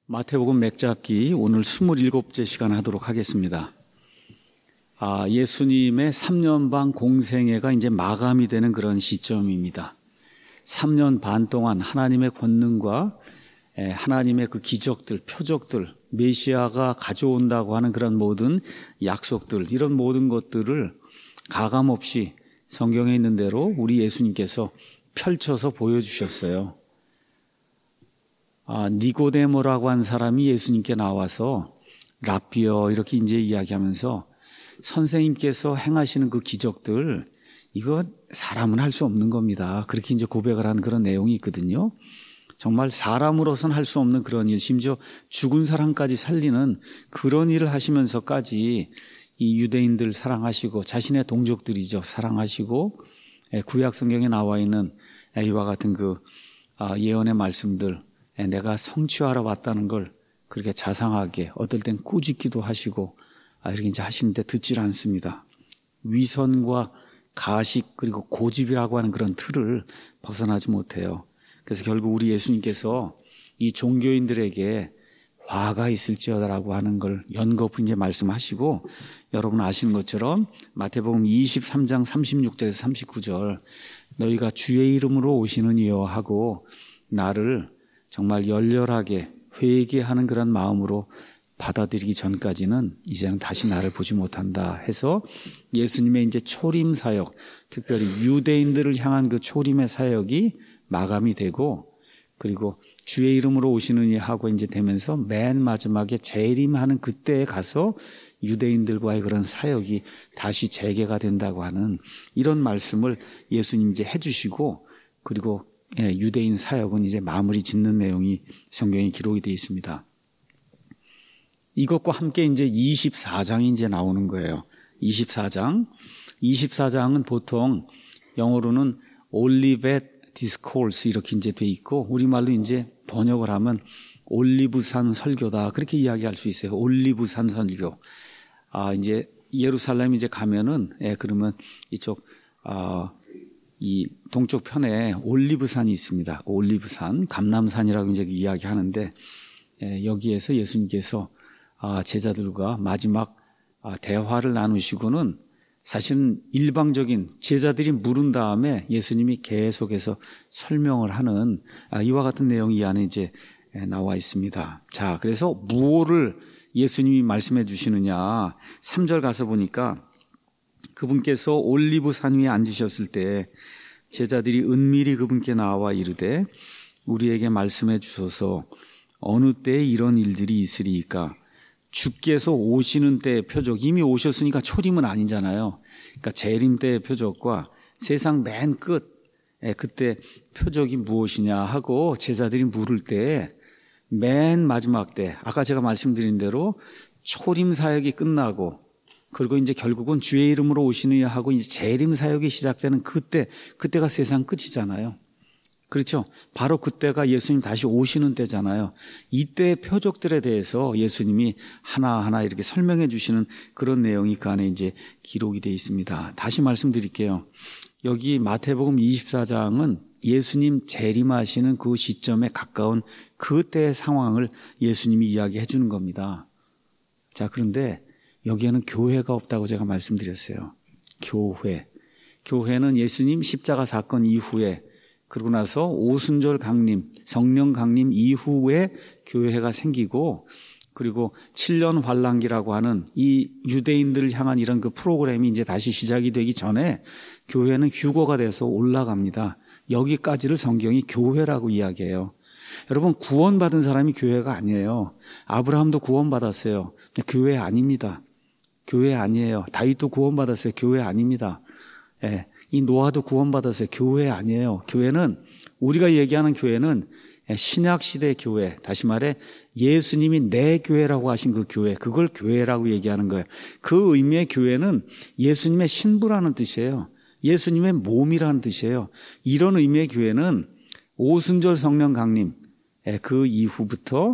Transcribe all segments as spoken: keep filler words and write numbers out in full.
마태복음 맥잡기 오늘 스물일곱째 시간 하도록 하겠습니다. 아, 예수님의 삼 년 반 공생애가 이제 마감이 되는 그런 시점입니다. 삼 년 반 동안 하나님의 권능과 하나님의 그 기적들, 표적들, 메시아가 가져온다고 하는 그런 모든 약속들, 이런 모든 것들을 가감없이 성경에 있는 대로 우리 예수님께서 펼쳐서 보여주셨어요. 아, 니고데모라고 한 사람이 예수님께 나와서 라삐어 이렇게 이제 이야기하면서 선생님께서 행하시는 그 기적들, 이거 사람은 할 수 없는 겁니다. 그렇게 이제 고백을 한 그런 내용이 있거든요. 정말 사람으로서는 할 수 없는 그런 일, 심지어 죽은 사람까지 살리는 그런 일을 하시면서까지 이 유대인들 사랑하시고 자신의 동족들이죠. 사랑하시고 구약 성경에 나와 있는 이와 같은 그 예언의 말씀들, 내가 성취하러 왔다는 걸 그렇게 자상하게 어떨 땐 꾸짖기도 하시고 이렇게 이제 하시는데 듣질 않습니다. 위선과 가식 그리고 고집이라고 하는 그런 틀을 벗어나지 못해요. 그래서 결국 우리 예수님께서 이 종교인들에게 화가 있을지어다라고 하는 걸 연거푸 이제 말씀하시고, 여러분 아시는 것처럼 마태복음 이십삼 장 삼십육 절에서 삼십구 절, 너희가 주의 이름으로 오시는 이여 하고 나를 정말 열렬하게 회개하는 그런 마음으로 받아들이기 전까지는 이제는 다시 나를 보지 못한다 해서 예수님의 이제 초림 사역, 특별히 유대인들을 향한 그 초림의 사역이 마감이 되고, 그리고 주의 이름으로 오시느니 하고 이제 되면서 맨 마지막에 재림하는 그때에 가서 유대인들과의 그런 사역이 다시 재개가 된다고 하는 이런 말씀을 예수님 이제 해주시고, 그리고 유대인 사역은 이제 마무리 짓는 내용이 성경에 기록이 되어 있습니다. 이것과 함께 이제 이십사 장이 이제 나오는 거예요. 이십사 장. 이십사 장은 보통 영어로는 올리벳 디스코스 이렇게 이제 돼 있고, 우리말로 이제 번역을 하면 올리브산 설교다, 그렇게 이야기할 수 있어요. 올리브산 설교. 아, 이제 예루살렘 이제 가면은, 예, 그러면 이쪽, 아, 이 동쪽 편에 올리브산이 있습니다. 그 올리브산, 감람산이라고 이제 이야기하는데, 예, 여기에서 예수님께서 아, 제자들과 마지막 아, 대화를 나누시고는 사실은 일방적인 제자들이 물은 다음에 예수님이 계속해서 설명을 하는 아, 이와 같은 내용이 이 안에 이제 나와 있습니다. 자, 그래서 무엇을 예수님이 말씀해 주시느냐, 삼 절 가서 보니까 그분께서 올리브산 위에 앉으셨을 때 제자들이 은밀히 그분께 나와 이르되 우리에게 말씀해 주소서 어느 때에 이런 일들이 있으리이까. 주께서 오시는 때의 표적, 이미 오셨으니까 초림은 아니잖아요. 그러니까 재림 때의 표적과 세상 맨 끝, 그때 표적이 무엇이냐 하고 제자들이 물을 때 맨 마지막 때, 아까 제가 말씀드린 대로 초림 사역이 끝나고, 그리고 이제 결국은 주의 이름으로 오시느냐 하고 이제 재림 사역이 시작되는 그때, 그때가 세상 끝이잖아요. 그렇죠. 바로 그때가 예수님 다시 오시는 때잖아요. 이때의 표적들에 대해서 예수님이 하나하나 이렇게 설명해 주시는 그런 내용이 그 안에 이제 기록이 되어 있습니다. 다시 말씀드릴게요. 여기 마태복음 이십사 장은 예수님 재림하시는 그 시점에 가까운 그때의 상황을 예수님이 이야기해 주는 겁니다. 자, 그런데 여기에는 교회가 없다고 제가 말씀드렸어요. 교회. 교회는 예수님 십자가 사건 이후에, 그러고 나서 오순절 강림, 성령 강림 이후에 교회가 생기고, 그리고 칠 년 환란기라고 하는 이 유대인들을 향한 이런 그 프로그램이 이제 다시 시작이 되기 전에 교회는 휴거가 돼서 올라갑니다. 여기까지를 성경이 교회라고 이야기해요. 여러분, 구원받은 사람이 교회가 아니에요. 아브라함도 구원받았어요. 교회 아닙니다. 교회 아니에요. 다윗도 구원받았어요. 교회 아닙니다. 예. 이 노아도 구원받았어요. 교회 아니에요. 교회는, 우리가 얘기하는 교회는 신약시대 교회, 다시 말해 예수님이 내 교회라고 하신 그 교회, 그걸 교회라고 얘기하는 거예요. 그 의미의 교회는 예수님의 신부라는 뜻이에요. 예수님의 몸이라는 뜻이에요. 이런 의미의 교회는 오순절 성령 강림, 그 이후부터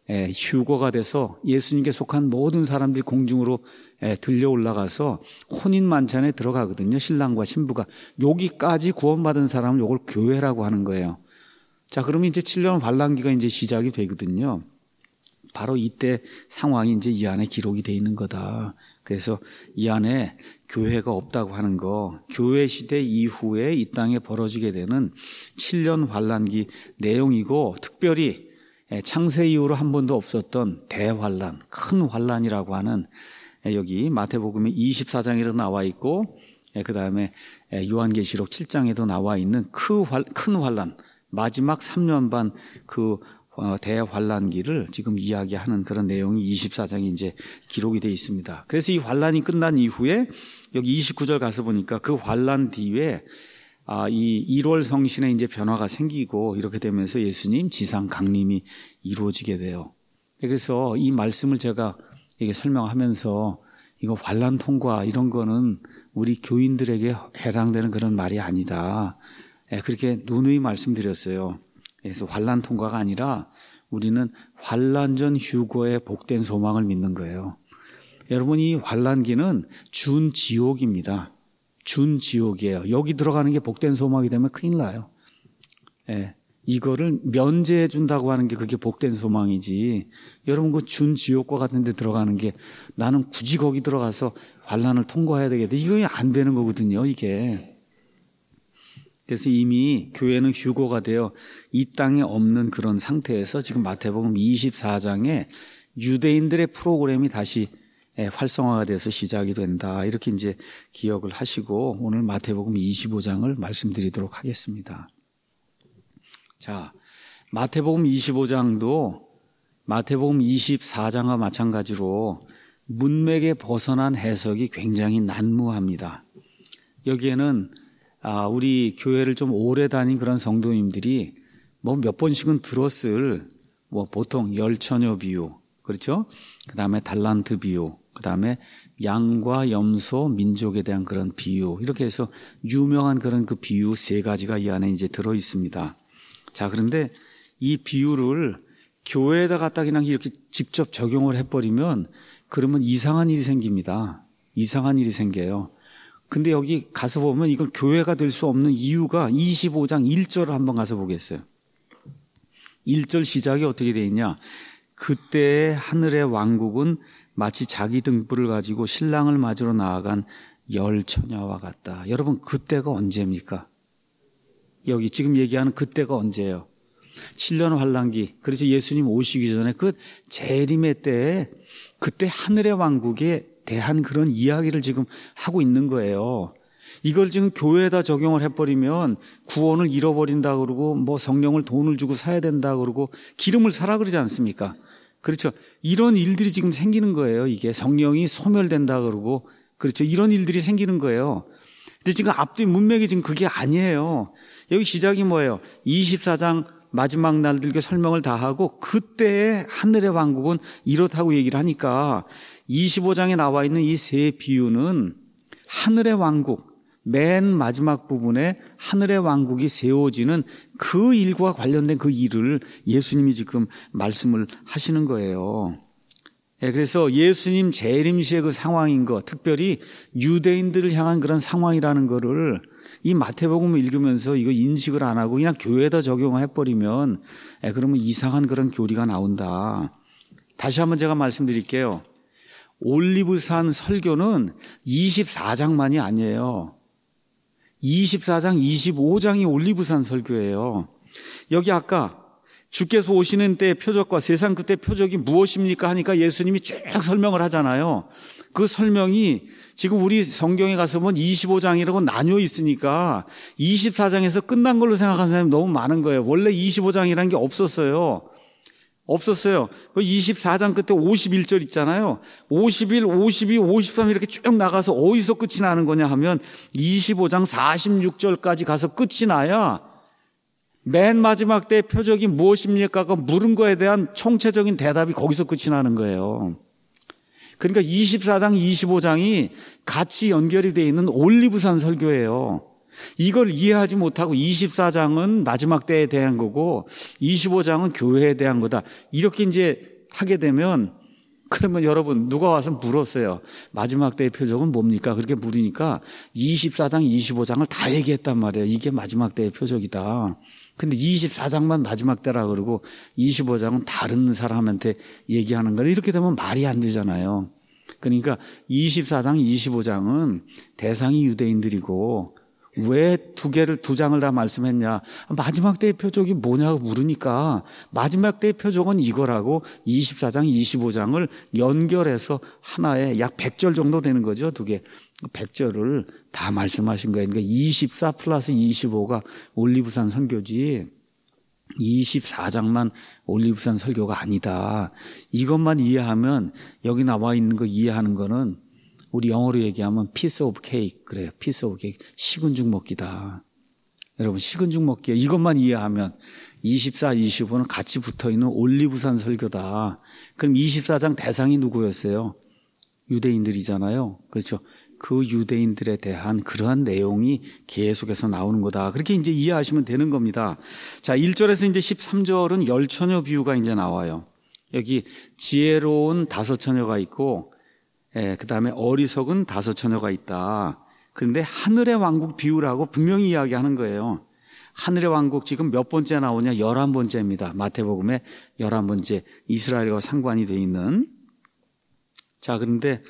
휴거가 돼서 예수님께 속한 모든 사람들이 공중으로 들려 올라가서 혼인 만찬에 들어가거든요. 신랑과 신부가. 여기까지 구원받은 사람은 이걸 교회라고 하는 거예요. 자, 그러면 이제 칠 년 환란기가 이제 시작이 되거든요. 바로 이때 상황이 이제 이 안에 기록이 돼 있는 거다. 그래서 이 안에 교회가 없다고 하는 거, 교회 시대 이후에 이 땅에 벌어지게 되는 칠 년 환란기 내용이고, 특별히 창세 이후로 한 번도 없었던 대환란, 큰 환란이라고 하는, 여기 마태복음의 이십사 장에도 나와 있고, 그 다음에 요한계시록 칠 장에도 나와 있는 큰 환란, 마지막 삼 년 반 그 대환란기를 지금 이야기하는 그런 내용이 이십사 장에 이제 기록이 되어 있습니다. 그래서 이 환란이 끝난 이후에 여기 이십구 절 가서 보니까 그 환란 뒤에 아, 이 일월 성신에 이제 변화가 생기고 이렇게 되면서 예수님 지상 강림이 이루어지게 돼요. 그래서 이 말씀을 제가 이게 설명하면서 이거 환란 통과 이런 거는 우리 교인들에게 해당되는 그런 말이 아니다. 그렇게 누누이 말씀드렸어요. 그래서 환란 통과가 아니라 우리는 환란 전 휴거의 복된 소망을 믿는 거예요. 여러분, 이 환란기는 준 지옥입니다. 준 지옥이에요. 여기 들어가는 게 복된 소망이 되면 큰일 나요. 예, 이거를 면제해 준다고 하는 게 그게 복된 소망이지. 여러분, 그 준 지옥과 같은 데 들어가는 게 나는 굳이 거기 들어가서 환란을 통과해야 되겠다. 이거 안 되는 거거든요, 이게. 그래서 이미 교회는 휴거가 되어 이 땅에 없는 그런 상태에서 지금 마태복음 이십사 장에 유대인들의 프로그램이 다시 활성화가 돼서 시작이 된다. 이렇게 이제 기억을 하시고 오늘 마태복음 이십오 장을 말씀드리도록 하겠습니다. 자, 마태복음 이십오 장도 마태복음 이십사 장과 마찬가지로 문맥에 벗어난 해석이 굉장히 난무합니다. 여기에는 아, 우리 교회를 좀 오래 다닌 그런 성도님들이 뭐 몇 번씩은 들었을 뭐 보통 열처녀 비유, 그렇죠? 그 다음에 달란트 비유, 그 다음에 양과 염소 민족에 대한 그런 비유, 이렇게 해서 유명한 그런 그 비유 세 가지가 이 안에 이제 들어 있습니다. 자, 그런데 이 비유를 교회에다 갖다 그냥 이렇게 직접 적용을 해버리면 그러면 이상한 일이 생깁니다. 이상한 일이 생겨요. 근데 여기 가서 보면 이건 교회가 될 수 없는 이유가 이십오 장 일 절을 한번 가서 보겠어요. 일 절 시작이 어떻게 되어 있냐. 그때 하늘의 왕국은 마치 자기 등불을 가지고 신랑을 맞으러 나아간 열 처녀와 같다. 여러분, 그때가 언제입니까? 여기 지금 얘기하는 그때가 언제예요? 칠 년 환란기. 그래서 예수님 오시기 전에 그 재림의 때에 그때 하늘의 왕국에 대한 그런 이야기를 지금 하고 있는 거예요. 이걸 지금 교회에다 적용을 해버리면 구원을 잃어버린다 그러고 뭐 성령을 돈을 주고 사야 된다 그러고 기름을 사라 그러지 않습니까? 그렇죠. 이런 일들이 지금 생기는 거예요. 이게 성령이 소멸된다 그러고, 그렇죠. 이런 일들이 생기는 거예요. 근데 지금 앞뒤 문맥이 지금 그게 아니에요. 여기 시작이 뭐예요? 이십사 장 마지막 날들께 설명을 다 하고 그때의 하늘의 왕국은 이렇다고 얘기를 하니까 이십오 장에 나와 있는 이 세 비유는 하늘의 왕국, 맨 마지막 부분에 하늘의 왕국이 세워지는 그 일과 관련된 그 일을 예수님이 지금 말씀을 하시는 거예요. 그래서 예수님 재림 시의 그 상황인 것, 특별히 유대인들을 향한 그런 상황이라는 거를 이 마태복음을 읽으면서 이거 인식을 안 하고 그냥 교회에다 적용을 해버리면 그러면 이상한 그런 교리가 나온다. 다시 한번 제가 말씀드릴게요. 올리브산 설교는 이십사 장만이 아니에요. 이십사 장, 이십오 장이 올리브산 설교예요. 여기 아까 주께서 오시는 때의 표적과 세상 그때 표적이 무엇입니까 하니까 예수님이 쭉 설명을 하잖아요. 그 설명이 지금 우리 성경에 가서 보면 이십오 장이라고 나뉘어 있으니까 이십사 장에서 끝난 걸로 생각하는 사람이 너무 많은 거예요. 원래 이십오 장이라는 게 없었어요. 없었어요. 이십사 장 끝에 오십일 절 있잖아요. 오십일, 오십이, 오십삼 이렇게 쭉 나가서 어디서 끝이 나는 거냐 하면 이십오 장 사십육 절까지 가서 끝이 나야 맨 마지막 때의 표적이 무엇입니까? 그 물은 거에 대한 총체적인 대답이 거기서 끝이 나는 거예요. 그러니까 이십사 장, 이십오 장이 같이 연결이 되어 있는 올리브산 설교예요. 이걸 이해하지 못하고 이십사 장은 마지막 때에 대한 거고 이십오 장은 교회에 대한 거다. 이렇게 이제 하게 되면 그러면 여러분 누가 와서 물었어요. 마지막 때의 표적은 뭡니까? 그렇게 물으니까 이십사 장, 이십오 장을 다 얘기했단 말이에요. 이게 마지막 때의 표적이다. 근데 이십사 장만 마지막 때라 그러고 이십오 장은 다른 사람한테 얘기하는 거라 이렇게 되면 말이 안 되잖아요. 그러니까 이십사 장, 이십오 장은 대상이 유대인들이고 왜 두 개를 두 장을 다 말씀했냐? 마지막 때의 표적이 뭐냐고 물으니까 마지막 때의 표적은 이거라고 이십사 장, 이십오 장을 연결해서 하나에 약 백 절 정도 되는 거죠. 두 개. 백 절을 다 말씀하신 거예요. 그러니까 이십사 플러스 이십오가 올리브산 설교지 이십사 장만 올리브산 설교가 아니다. 이것만 이해하면 여기 나와 있는 거 이해하는 거는 우리 영어로 얘기하면 piece of cake 그래요. piece of cake. 식은 죽 먹기다. 여러분 식은 죽 먹기야. 이것만 이해하면 이십사, 이십오는 같이 붙어있는 올리브산 설교다. 그럼 이십사 장 대상이 누구였어요? 유대인들이잖아요. 그렇죠. 그 유대인들에 대한 그러한 내용이 계속해서 나오는 거다. 그렇게 이제 이해하시면 되는 겁니다. 자, 일 절에서 이제 십삼 절은 열 처녀 비유가 이제 나와요. 여기 지혜로운 다섯 처녀가 있고 예, 그 다음에 어리석은 다섯 처녀가 있다. 그런데 하늘의 왕국 비유라고 분명히 이야기하는 거예요. 하늘의 왕국 지금 몇 번째 나오냐? 열한 번째입니다. 마태복음의 열한 번째 이스라엘과 상관이 돼 있는. 자, 그런데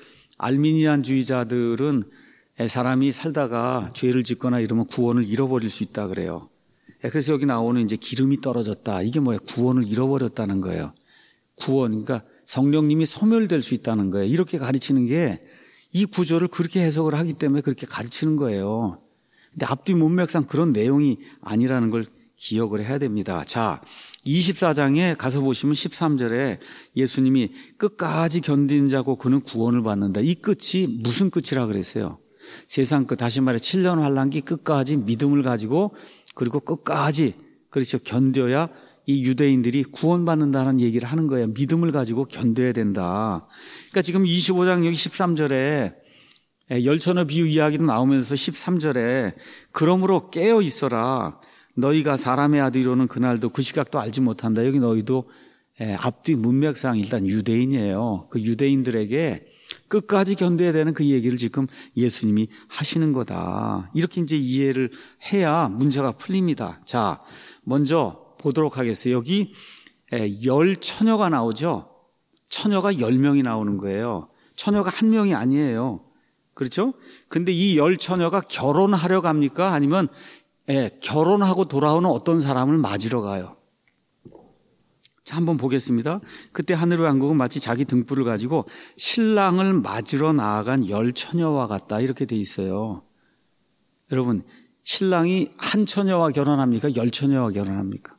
알미니안주의자들은 사람이 살다가 죄를 짓거나 이러면 구원을 잃어버릴 수 있다 그래요. 그래서 여기 나오는 이제 기름이 떨어졌다. 이게 뭐예요? 구원을 잃어버렸다는 거예요. 구원, 그러니까 성령님이 소멸될 수 있다는 거예요. 이렇게 가르치는 게 이 구조를 그렇게 해석을 하기 때문에 그렇게 가르치는 거예요. 근데 앞뒤 문맥상 그런 내용이 아니라는 걸 기억을 해야 됩니다. 자, 이십사 장에 가서 보시면 십삼 절에 예수님이 끝까지 견디는 자고 그는 구원을 받는다. 이 끝이 무슨 끝이라 그랬어요? 세상 끝, 다시 말해 칠 년 환란기 끝까지 믿음을 가지고 그리고 끝까지 그렇죠. 견뎌야 이 유대인들이 구원받는다는 얘기를 하는 거예요. 믿음을 가지고 견뎌야 된다. 그러니까 지금 이십오 장 여기 십삼 절에 열처녀 비유 이야기도 나오면서 십삼 절에 그러므로 깨어 있어라. 너희가 사람의 아들이로는 그날도 그 시각도 알지 못한다. 여기 너희도 앞뒤 문맥상 일단 유대인이에요. 그 유대인들에게 끝까지 견뎌야 되는 그 얘기를 지금 예수님이 하시는 거다. 이렇게 이제 이해를 해야 문제가 풀립니다. 자, 먼저 보도록 하겠어요. 여기 열 처녀가 나오죠. 처녀가 열 명이 나오는 거예요. 처녀가 한 명이 아니에요. 그렇죠? 근데 이 열 처녀가 결혼하려 갑니까? 아니면 예, 결혼하고 돌아오는 어떤 사람을 맞으러 가요. 자, 한번 보겠습니다. 그때 하늘의 왕국은 마치 자기 등불을 가지고 신랑을 맞으러 나아간 열 처녀와 같다. 이렇게 돼 있어요. 여러분, 신랑이 한 처녀와 결혼합니까? 열 처녀와 결혼합니까?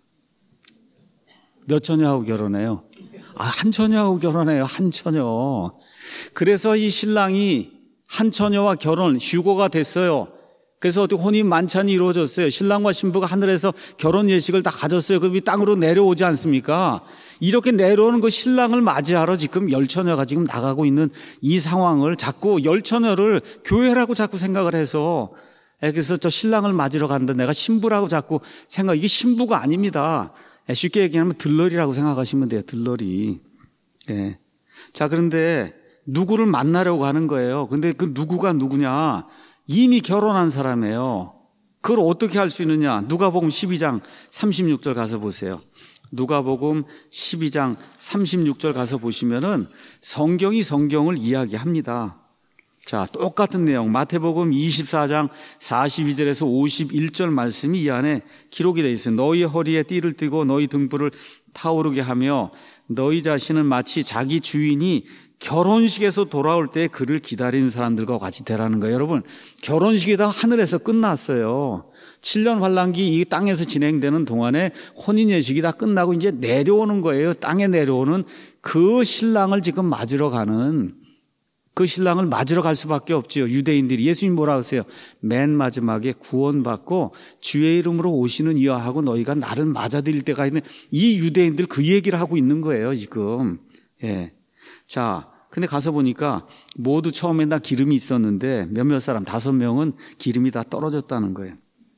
몇 처녀하고 결혼해요? 아, 한 처녀하고 결혼해요. 한 처녀. 그래서 이 신랑이 한 처녀와 결혼, 휴고가 됐어요. 그래서 혼인 만찬이 이루어졌어요. 신랑과 신부가 하늘에서 결혼 예식을 다 가졌어요. 그럼 이 땅으로 내려오지 않습니까? 이렇게 내려오는 그 신랑을 맞이하러 지금 열 처녀가 지금 나가고 있는 이 상황을 자꾸 열 처녀를 교회라고 자꾸 생각을 해서 그래서 저 신랑을 맞으러 간다. 내가 신부라고 자꾸 생각, 이게 신부가 아닙니다. 쉽게 얘기하면 들러리라고 생각하시면 돼요. 들러리. 예. 자, 그런데 누구를 만나려고 하는 거예요. 근데 그 누구가 누구냐? 이미 결혼한 사람이에요. 그걸 어떻게 할 수 있느냐? 누가복음 십이 장 삼십육 절 가서 보세요. 누가복음 십이 장 삼십육 절 가서 보시면은 성경이 성경을 이야기합니다. 자, 똑같은 내용 마태복음 이십사 장 사십이 절에서 오십일 절 말씀이 이 안에 기록이 되어 있어요. 너희 허리에 띠를 띠고 너희 등불을 타오르게 하며 너희 자신은 마치 자기 주인이 결혼식에서 돌아올 때 그를 기다리는 사람들과 같이 되라는 거예요. 여러분, 결혼식이 다 하늘에서 끝났어요. 칠 년 환란기 이 땅에서 진행되는 동안에 혼인 예식이 다 끝나고 이제 내려오는 거예요. 땅에 내려오는 그 신랑을 지금 맞으러 가는, 그 신랑을 맞으러 갈 수밖에 없지요. 유대인들이. 예수님 뭐라 하세요? 맨 마지막에 구원받고 주의 이름으로 오시는 이와 하고 너희가 나를 맞아들일 때가 있는, 이 유대인들 그 얘기를 하고 있는 거예요, 지금. 예. 자, 근데 가서 보니까 모두 처음에 다 기름이 있었는데 몇몇 사람, 다섯 명은 기름이 다 떨어졌다는 거예요.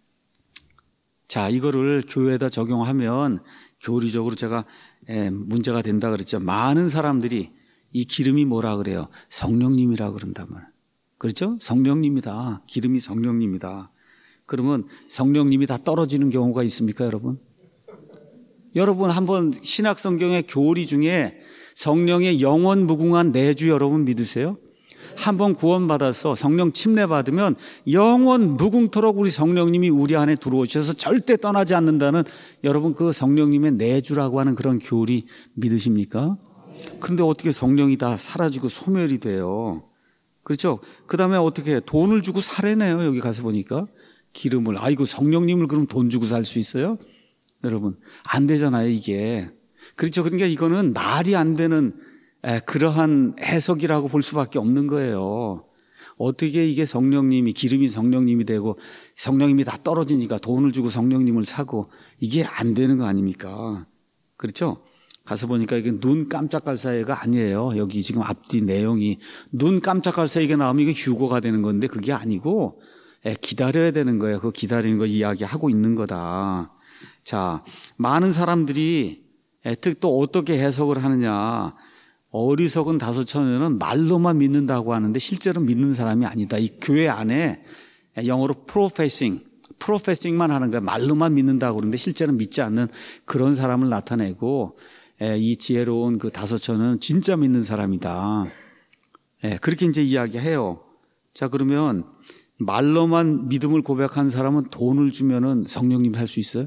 자, 이거를 교회에다 적용하면 교리적으로 제가 예, 문제가 된다 그랬죠. 많은 사람들이 이 기름이 뭐라 그래요? 성령님이라 그런단 말이에요. 그렇죠? 성령님이다. 기름이 성령님이다. 그러면 성령님이 다 떨어지는 경우가 있습니까, 여러분? 여러분 한번 신약 성경의 교리 중에 성령의 영원 무궁한 내주 여러분 믿으세요? 한번 구원받아서 성령 침례 받으면 영원 무궁토록 우리 성령님이 우리 안에 들어오셔서 절대 떠나지 않는다는 여러분 그 성령님의 내주라고 하는 그런 교리 믿으십니까? 그런데 어떻게 성령이 다 사라지고 소멸이 돼요? 그렇죠? 그 다음에 어떻게 해요? 돈을 주고 사래네요. 여기 가서 보니까 기름을. 아이고 성령님을 그럼 돈 주고 살 수 있어요? 여러분 안 되잖아요 이게. 그렇죠? 그러니까 이거는 말이 안 되는 에, 그러한 해석이라고 볼 수밖에 없는 거예요. 어떻게 이게 성령님이 기름이 성령님이 되고 성령님이 다 떨어지니까 돈을 주고 성령님을 사고 이게 안 되는 거 아닙니까? 그렇죠? 가서 보니까 이게 눈 깜짝할 사이가 아니에요. 여기 지금 앞뒤 내용이 눈 깜짝할 사이가 나오면 이게 휴거가 되는 건데 그게 아니고 에, 기다려야 되는 거예요. 그 기다리는 거 이야기하고 있는 거다. 자, 많은 사람들이 특히 또 어떻게 해석을 하느냐. 어리석은 다섯 처녀는 말로만 믿는다고 하는데 실제로 믿는 사람이 아니다. 이 교회 안에 영어로 professing, professing만 하는 거야. 말로만 믿는다고 그러는데 실제로 믿지 않는 그런 사람을 나타내고 이 지혜로운 그 다섯 처녀는 진짜 믿는 사람이다. 그렇게 이제 이야기해요. 자, 그러면 말로만 믿음을 고백한 사람은 돈을 주면은 성령님 살 수 있어요?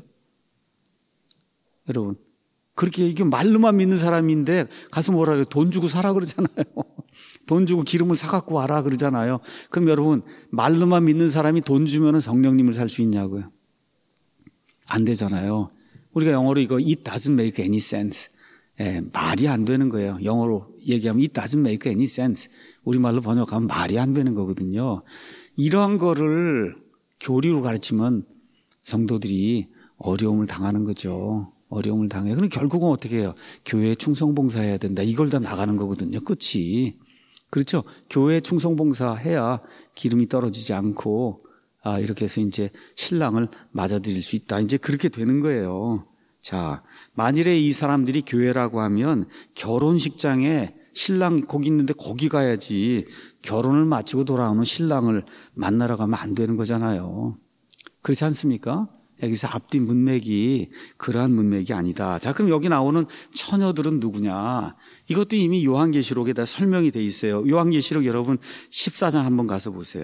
여러분. 그렇게 이게 말로만 믿는 사람인데 가서 뭐라 그래요? 돈 주고 사라 그러잖아요. 돈 주고 기름을 사갖고 와라 그러잖아요. 그럼 여러분 말로만 믿는 사람이 돈 주면은 성령님을 살 수 있냐고요? 안 되잖아요. 우리가 영어로 이거 it doesn't make any sense. 예, 말이 안 되는 거예요. 영어로 얘기하면 it doesn't make any sense. 우리말로 번역하면 말이 안 되는 거거든요. 이러한 거를 교리로 가르치면 성도들이 어려움을 당하는 거죠. 어려움을 당해요. 그럼 결국은 어떻게 해요? 교회에 충성봉사해야 된다. 이걸 다 나가는 거거든요. 끝이. 그렇죠? 교회에 충성봉사해야 기름이 떨어지지 않고 아, 이렇게 해서 이제 신랑을 맞아들일 수 있다. 이제 그렇게 되는 거예요. 자, 만일에 이 사람들이 교회라고 하면 결혼식장에 신랑 거기 있는데 거기 가야지 결혼을 마치고 돌아오는 신랑을 만나러 가면 안 되는 거잖아요. 그렇지 않습니까? 여기서 앞뒤 문맥이 그러한 문맥이 아니다. 자, 그럼 여기 나오는 처녀들은 누구냐? 이것도 이미 요한계시록에 다 설명이 돼 있어요. 요한계시록 여러분 십사 장 한번 가서 보세요.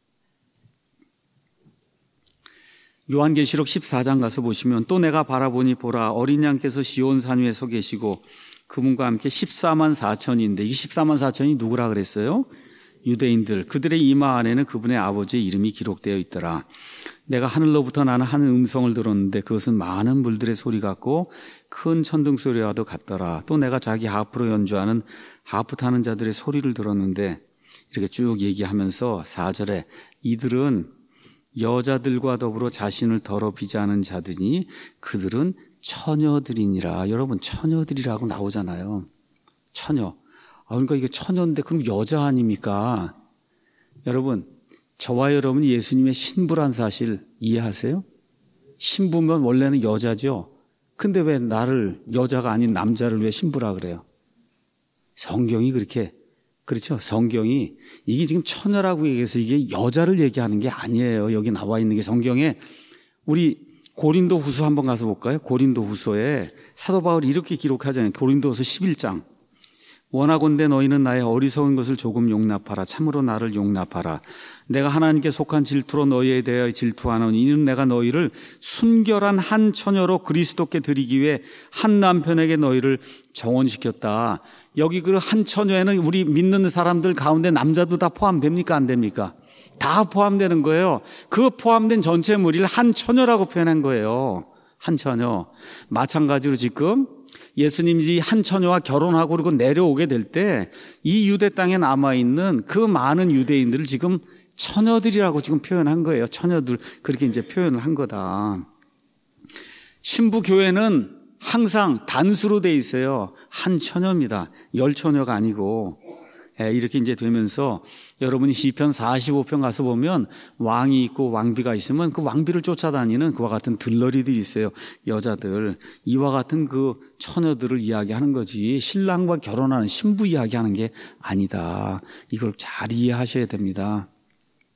요한계시록 십사 장 가서 보시면 또 내가 바라보니 보라 어린 양께서 시온산 위에 서 계시고 그분과 함께 십사만 사천인데 이 십사만 사천이 누구라 그랬어요? 유대인들. 그들의 이마 안에는 그분의 아버지의 이름이 기록되어 있더라. 내가 하늘로부터 나는 한 음성을 들었는데 그것은 많은 물들의 소리 같고 큰 천둥 소리와도 같더라. 또 내가 자기 하프로 연주하는 하프 타는 자들의 소리를 들었는데 이렇게 쭉 얘기하면서 사 절에 이들은 여자들과 더불어 자신을 더럽히지 않은 자들이니 그들은 처녀들이니라. 여러분 처녀들이라고 나오잖아요. 처녀. 그러니까 이게 처녀인데 그럼 여자 아닙니까? 여러분 저와 여러분이 예수님의 신부란 사실 이해하세요? 신부면 원래는 여자죠. 근데 왜 나를 여자가 아닌 남자를 왜 신부라 그래요? 성경이 그렇게 그렇죠. 성경이 이게 지금 처녀라고 얘기해서 이게 여자를 얘기하는 게 아니에요. 여기 나와 있는 게 성경에 우리 고린도 후서 한번 가서 볼까요? 고린도 후서에 사도 바울이 이렇게 기록하잖아요. 고린도 후서 십일 장. 원하건대 너희는 나의 어리석은 것을 조금 용납하라. 참으로 나를 용납하라. 내가 하나님께 속한 질투로 너희에 대하여 질투하노니 이는 내가 너희를 순결한 한 처녀로 그리스도께 드리기 위해 한 남편에게 너희를 정혼시켰다. 여기 그 한 처녀에는 우리 믿는 사람들 가운데 남자도 다 포함됩니까? 안 됩니까? 다 포함되는 거예요. 그 포함된 전체 무리를 한 처녀라고 표현한 거예요. 한 처녀. 마찬가지로 지금 예수님이 한 처녀와 결혼하고 그리고 내려오게 될 때 이 유대 땅에 남아있는 그 많은 유대인들을 지금 처녀들이라고 지금 표현한 거예요. 처녀들 그렇게 이제 표현을 한 거다. 신부 교회는 항상 단수로 돼 있어요. 한 처녀입니다. 열 처녀가 아니고 이렇게 이제 되면서 여러분이 시편 사십오 편 가서 보면 왕이 있고 왕비가 있으면 그 왕비를 쫓아다니는 그와 같은 들러리들이 있어요. 여자들. 이와 같은 그 처녀들을 이야기하는 거지 신랑과 결혼하는 신부 이야기하는 게 아니다. 이걸 잘 이해하셔야 됩니다.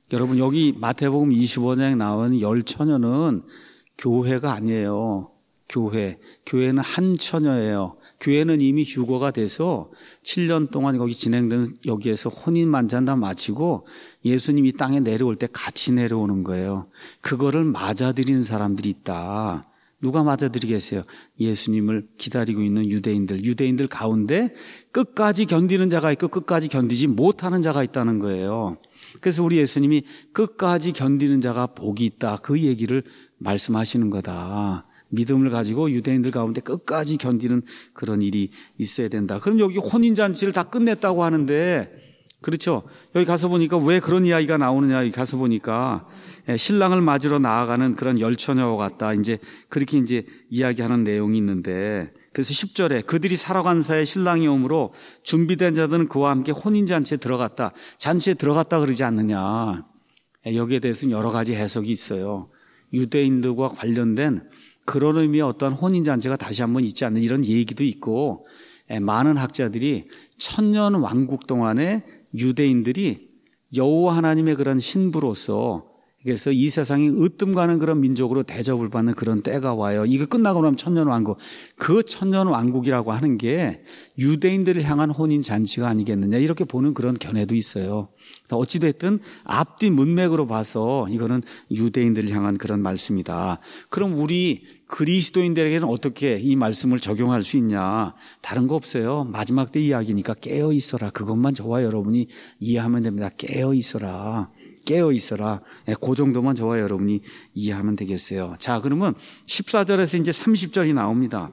여러분 여기 마태복음 이십오 장에 나오는 열 처녀는 교회가 아니에요. 교회. 교회는 한 처녀예요. 교회는 이미 휴거가 돼서 칠 년 동안 거기 진행된 여기에서 혼인 만찬 마치고 예수님이 땅에 내려올 때 같이 내려오는 거예요. 그거를 맞아들이는 사람들이 있다. 누가 맞아들이겠어요? 예수님을 기다리고 있는 유대인들. 유대인들 가운데 끝까지 견디는 자가 있고 끝까지 견디지 못하는 자가 있다는 거예요. 그래서 우리 예수님이 끝까지 견디는 자가 복이 있다. 그 얘기를 말씀하시는 거다. 믿음을 가지고 유대인들 가운데 끝까지 견디는 그런 일이 있어야 된다. 그럼 여기 혼인잔치를 다 끝냈다고 하는데, 그렇죠? 여기 가서 보니까 왜 그런 이야기가 나오느냐, 여기 가서 보니까 신랑을 맞으러 나아가는 그런 열처녀와 같다. 이제 그렇게 이제 이야기하는 내용이 있는데, 그래서 십 절에 그들이 살아간 사이에 신랑이 오므로 준비된 자들은 그와 함께 혼인잔치에 들어갔다. 잔치에 들어갔다 그러지 않느냐. 여기에 대해서는 여러 가지 해석이 있어요. 유대인들과 관련된 그런 의미의 어떠한 혼인잔치가 다시 한번 있지 않는 이런 얘기도 있고, 많은 학자들이 천년 왕국 동안에 유대인들이 여호와 하나님의 그런 신부로서, 그래서 이 세상이 으뜸가는 그런 민족으로 대접을 받는 그런 때가 와요. 이거 끝나고 나면 천년 왕국. 그 천년 왕국이라고 하는 게 유대인들을 향한 혼인 잔치가 아니겠느냐, 이렇게 보는 그런 견해도 있어요. 어찌됐든 앞뒤 문맥으로 봐서 이거는 유대인들을 향한 그런 말씀이다. 그럼 우리 그리스도인들에게는 어떻게 이 말씀을 적용할 수 있냐? 다른 거 없어요. 마지막 때 이야기니까 깨어 있어라. 그것만 저와 여러분이 이해하면 됩니다. 깨어 있어라. 깨어 있어라. 그 정도만 저와 여러분이 이해하면 되겠어요. 자, 그러면 십사 절에서 이제 삼십 절이 나옵니다.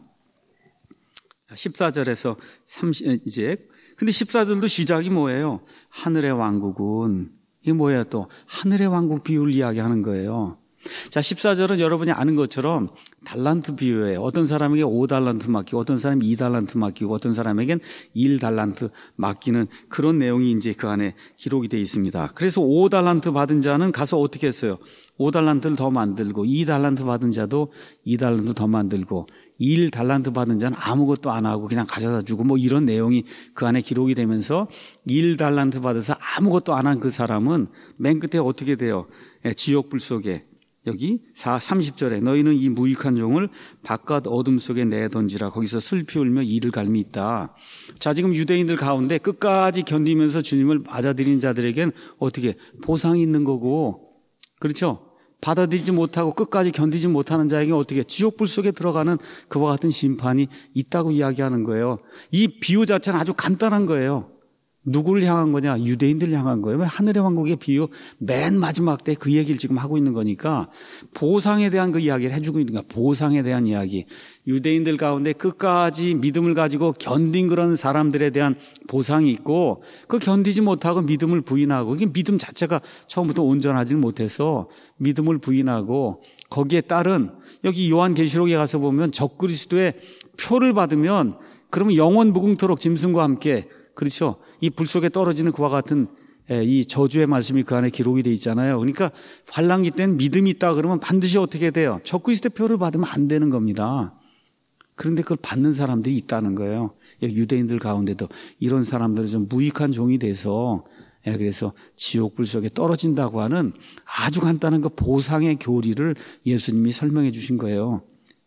십사 절에서 삼십, 이제, 근데 십사 절도 시작이 뭐예요? 하늘의 왕국은, 이게 뭐예요? 또, 하늘의 왕국 비유를 이야기하는 거예요. 자, 십사 절은 여러분이 아는 것처럼 달란트 비유예요. 어떤 사람에게 오 달란트 맡기고 어떤 사람이 이 달란트 맡기고 어떤 사람에겐 일 달란트 맡기는 그런 내용이 이제 그 안에 기록이 되어 있습니다. 그래서 오 달란트 받은 자는 가서 어떻게 했어요? 오 달란트를 더 만들고, 이 달란트 받은 자도 이 달란트 더 만들고, 일 달란트 받은 자는 아무것도 안 하고 그냥 가져다 주고, 뭐 이런 내용이 그 안에 기록이 되면서 일 달란트 받아서 아무것도 안 한 그 사람은 맨 끝에 어떻게 돼요? 지옥불 속에, 여기 삼십 절에 너희는 이 무익한 종을 바깥 어둠 속에 내던지라. 거기서 슬피 울며 이를 갈미 있다. 자, 지금 유대인들 가운데 끝까지 견디면서 주님을 맞아들인 자들에겐 어떻게 보상이 있는 거고, 그렇죠? 받아들이지 못하고 끝까지 견디지 못하는 자에게 어떻게 지옥불 속에 들어가는 그와 같은 심판이 있다고 이야기하는 거예요. 이 비유 자체는 아주 간단한 거예요. 누구를 향한 거냐? 유대인들을 향한 거예요. 왜 하늘의 왕국의 비유 맨 마지막 때 그 얘기를 지금 하고 있는 거니까 보상에 대한 그 이야기를 해주고 있는 거야. 보상에 대한 이야기. 유대인들 가운데 끝까지 믿음을 가지고 견딘 그런 사람들에 대한 보상이 있고, 그 견디지 못하고 믿음을 부인하고, 이게 믿음 자체가 처음부터 온전하지 못해서 믿음을 부인하고, 거기에 따른, 여기 요한계시록에 가서 보면 적그리스도의 표를 받으면 그러면 영원 무궁토록 짐승과 함께, 그렇죠? 이 불 속에 떨어지는 그와 같은 이 저주의 말씀이 그 안에 기록이 돼 있잖아요. 그러니까 환란기 때는 믿음이 있다 그러면 반드시 어떻게 돼요? 적그리스도의 표를 받으면 안 되는 겁니다. 그런데 그걸 받는 사람들이 있다는 거예요. 유대인들 가운데도 이런 사람들은 좀 무익한 종이 돼서, 그래서 지옥불 속에 떨어진다고 하는 아주 간단한 그 보상의 교리를 예수님이 설명해 주신 거예요.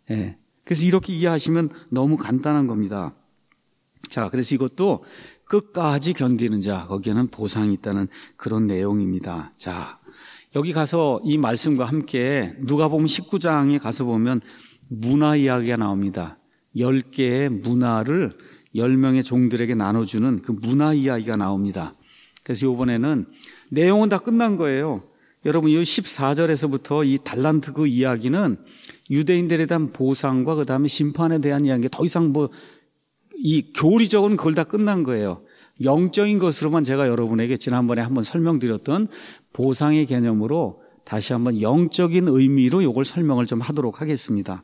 그래서 이렇게 이해하시면 너무 간단한 겁니다. 자, 그래서 이것도 끝까지 견디는 자, 거기에는 보상이 있다는 그런 내용입니다. 자, 여기 가서 이 말씀과 함께 누가복음 십구 장에 가서 보면 문화 이야기가 나옵니다. 열 개의 문화를 열 명의 종들에게 나눠주는 그 문화 이야기가 나옵니다. 그래서 이번에는 내용은 다 끝난 거예요. 여러분, 이 십사 절에서부터 이 달란트 그 이야기는 유대인들에 대한 보상과 그 다음에 심판에 대한 이야기, 더 이상 뭐 이 교리적으로는 그걸 다 끝난 거예요. 영적인 것으로만 제가 여러분에게 지난번에 한번 설명드렸던 보상의 개념으로 다시 한번 영적인 의미로 이걸 설명을 좀 하도록 하겠습니다.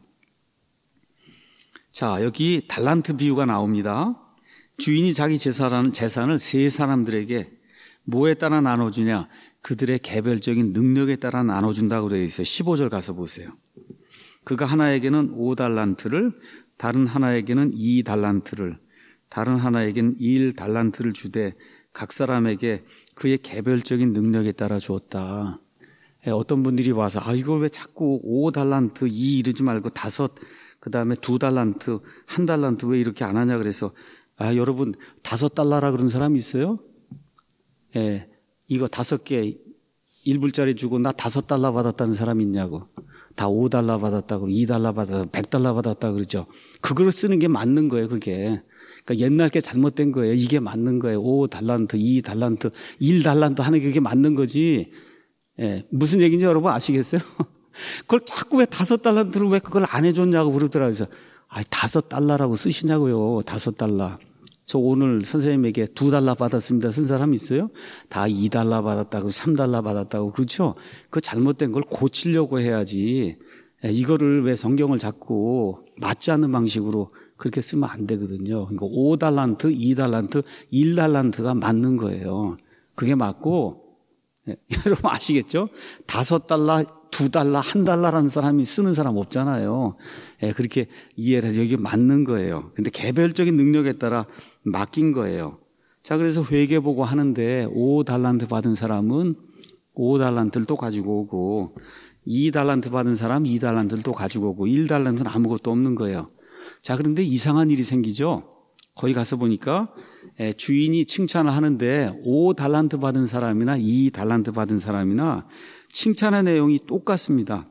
자, 여기 달란트 비유가 나옵니다. 주인이 자기 재산을, 재산을 세 사람들에게 뭐에 따라 나눠주냐? 그들의 개별적인 능력에 따라 나눠준다고 되어 있어요. 십오 절 가서 보세요. 그가 하나에게는 오 달란트를, 다른 하나에게는 이 달란트를, 다른 하나에게는 일 달란트를 주되 각 사람에게 그의 개별적인 능력에 따라 주었다. 어떤 분들이 와서 아 이걸 왜 자꾸 오 달란트 이 이러지 말고 다섯 그 다음에 두 달란트 한 달란트 왜 이렇게 안 하냐 그래서 아 여러분 다섯 달러라 그런 사람 있어요? 예, 이거 다섯 개 일 불짜리 주고 나 다섯 달러 받았다는 사람 있냐고. 다 오 달러 받았다고 이 달러 받았다고 백 달러 받았다고 그러죠. 그걸 쓰는 게 맞는 거예요 그게. 그러니까 옛날 게 잘못된 거예요. 이게 맞는 거예요. 오 달란트 이 달란트 일 달란트 하는 게 그게 맞는 거지. 예, 무슨 얘기인지 여러분 아시겠어요? 그걸 자꾸 왜 다섯 달란트를 왜 그걸 안 해줬냐고 그러더라고요. 그래서 아, 다섯 달러라고 쓰시냐고요. 다섯 달러. 저 오늘 선생님에게 두 달러 받았습니다. 쓴 사람 있어요? 다 이 달러 받았다고 삼 달러 받았다고 그렇죠? 그 잘못된 걸 고치려고 해야지. 예, 이거를 왜 성경을 자꾸 맞지 않는 방식으로 그렇게 쓰면 안 되거든요. 그러니까 오 달란트, 이 달란트, 일 달란트가 맞는 거예요. 그게 맞고 예, 여러분 아시겠죠? 다섯 달러, 두 달러, 한 달러라는 사람이 쓰는 사람 없잖아요. 예, 그렇게 이해를 해서 여기 맞는 거예요. 근데 개별적인 능력에 따라 맡긴 거예요. 자, 그래서 회계 보고 하는데 오 달란트 받은 사람은 오 달란트를 또 가지고 오고 이 달란트 받은 사람 이 달란트를 또 가지고 오고 일 달란트는 아무것도 없는 거예요. 자, 그런데 이상한 일이 생기죠. 거기 가서 보니까 주인이 칭찬을 하는데 오 달란트 받은 사람이나 이 달란트 받은 사람이나 칭찬의 내용이 똑같습니다.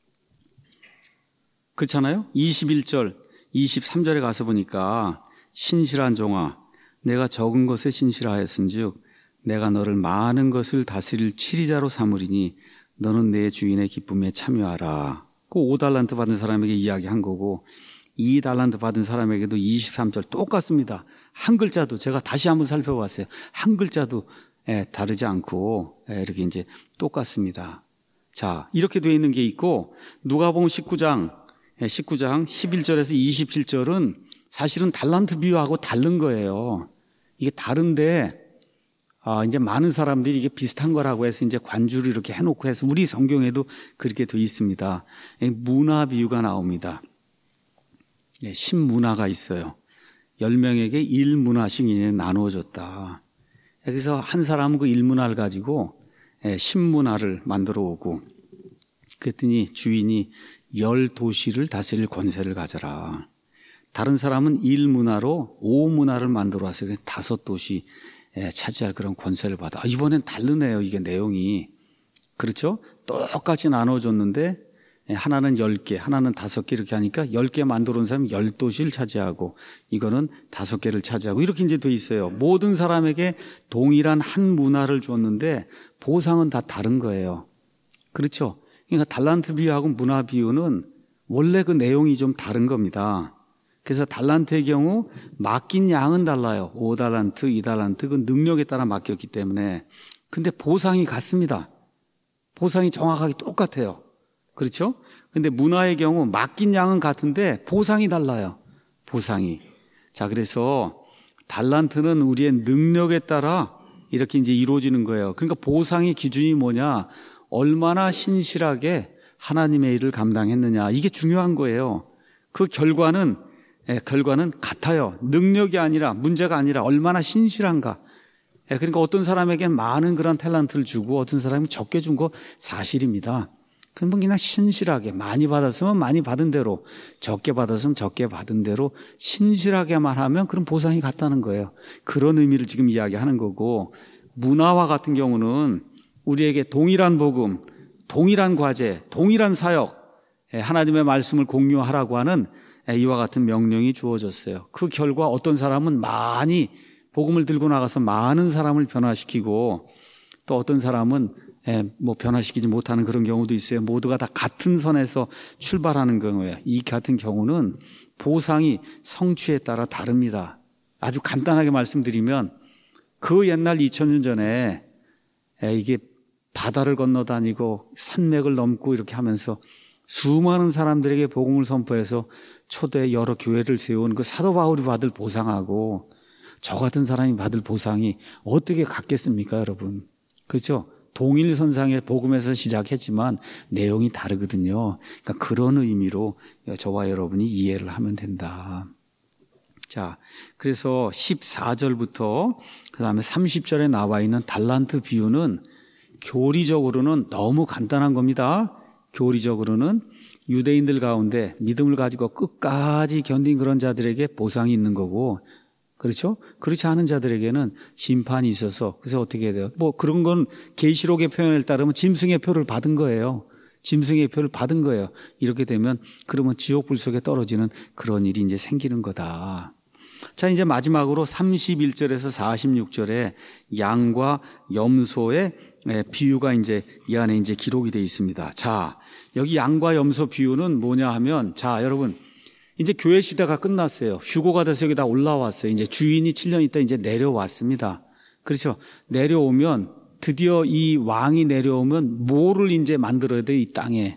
그렇잖아요? 이십일 절, 이십삼 절에 가서 보니까 신실한 종아 내가 적은 것에 신실하였은즉 내가 너를 많은 것을 다스릴 치리자로 삼으리니 너는 내 주인의 기쁨에 참여하라. 그 오 달란트 받은 사람에게 이야기한 거고 이 달란트 받은 사람에게도 이십삼 절 똑같습니다. 한 글자도 제가 다시 한번 살펴봤어요. 한 글자도 예, 다르지 않고 예, 이렇게 이제 똑같습니다. 자, 이렇게 되어 있는 게 있고 누가복음 십구 장 예, 십구 장 십일 절에서 이십칠 절은 사실은 달란트 비유하고 다른 거예요. 이게 다른데 아, 이제 많은 사람들이 이게 비슷한 거라고 해서 이제 관주를 이렇게 해놓고 해서 우리 성경에도 그렇게 되어 있습니다. 예, 문화 비유가 나옵니다. 예, 십 문화가 있어요. 열 명에게 일 문화씩 이제 나누어졌다. 그래서 한 사람은 그 일 문화를 가지고 십 문화를 만들어 오고 그랬더니 주인이 열 도시를 다스릴 권세를 가져라. 다른 사람은 일 문화로 오 문화를 만들어 왔어요. 다섯 도시 차지할 그런 권세를 받아. 이번엔 다르네요. 이게 내용이. 그렇죠? 똑같이 나눠줬는데 하나는 열 개, 하나는 다섯 개 이렇게 하니까 열 개 만들어 온 사람이 열 도시를 차지하고 이거는 다섯 개를 차지하고 이렇게 이제 돼 있어요. 모든 사람에게 동일한 한 문화를 줬는데 보상은 다 다른 거예요. 그렇죠? 그러니까 달란트 비유하고 문화 비유는 원래 그 내용이 좀 다른 겁니다. 그래서 달란트의 경우 맡긴 양은 달라요. 오 달란트, 이 달란트 그 능력에 따라 맡겼기 때문에. 근데 보상이 같습니다. 보상이 정확하게 똑같아요. 그렇죠? 근데 문화의 경우 맡긴 양은 같은데 보상이 달라요. 보상이. 자, 그래서 달란트는 우리의 능력에 따라 이렇게 이제 이루어지는 거예요. 그러니까 보상의 기준이 뭐냐? 얼마나 신실하게 하나님의 일을 감당했느냐. 이게 중요한 거예요. 그 결과는 예, 결과는 같아요. 능력이 아니라 문제가 아니라 얼마나 신실한가. 예, 그러니까 어떤 사람에게는 많은 그런 탤런트를 주고 어떤 사람이 적게 준 거 사실입니다. 그럼 그냥 신실하게 많이 받았으면 많이 받은 대로 적게 받았으면 적게 받은 대로 신실하게만 하면 그런 보상이 같다는 거예요. 그런 의미를 지금 이야기하는 거고 문화와 같은 경우는 우리에게 동일한 복음, 동일한 과제, 동일한 사역, 하나님의 말씀을 공유하라고 하는 이와 같은 명령이 주어졌어요. 그 결과 어떤 사람은 많이 복음을 들고 나가서 많은 사람을 변화시키고 또 어떤 사람은 뭐 변화시키지 못하는 그런 경우도 있어요. 모두가 다 같은 선에서 출발하는 경우예요. 이 같은 경우는 보상이 성취에 따라 다릅니다. 아주 간단하게 말씀드리면 그 옛날 이천 년 전에 이게 바다를 건너다니고 산맥을 넘고 이렇게 하면서 수많은 사람들에게 복음을 선포해서 초대 여러 교회를 세운 그 사도 바울이 받을 보상하고 저 같은 사람이 받을 보상이 어떻게 같겠습니까, 여러분? 그렇죠? 동일선상의 복음에서 시작했지만 내용이 다르거든요. 그러니까 그런 의미로 저와 여러분이 이해를 하면 된다. 자, 그래서 십사 절부터 그 다음에 삼십 절에 나와 있는 달란트 비유는 교리적으로는 너무 간단한 겁니다. 교리적으로는 유대인들 가운데 믿음을 가지고 끝까지 견딘 그런 자들에게 보상이 있는 거고, 그렇죠? 그렇지 않은 자들에게는 심판이 있어서, 그래서 어떻게 해야 돼요? 뭐 그런 건 계시록의 표현에 따르면 짐승의 표를 받은 거예요. 짐승의 표를 받은 거예요. 이렇게 되면 그러면 지옥 불 속에 떨어지는 그런 일이 이제 생기는 거다. 자, 이제 마지막으로 삼십일 절에서 사십육 절에 양과 염소의 비유가 이제 이 안에 이제 기록이 되어 있습니다. 자, 여기 양과 염소 비유는 뭐냐 하면, 자, 여러분, 이제 교회 시대가 끝났어요. 휴고가 돼서 여기 다 올라왔어요. 이제 주인이 칠 년 있다 이제 내려왔습니다. 그렇죠? 내려오면 드디어 이 왕이 내려오면 뭐를 이제 만들어야 돼요? 이 땅에.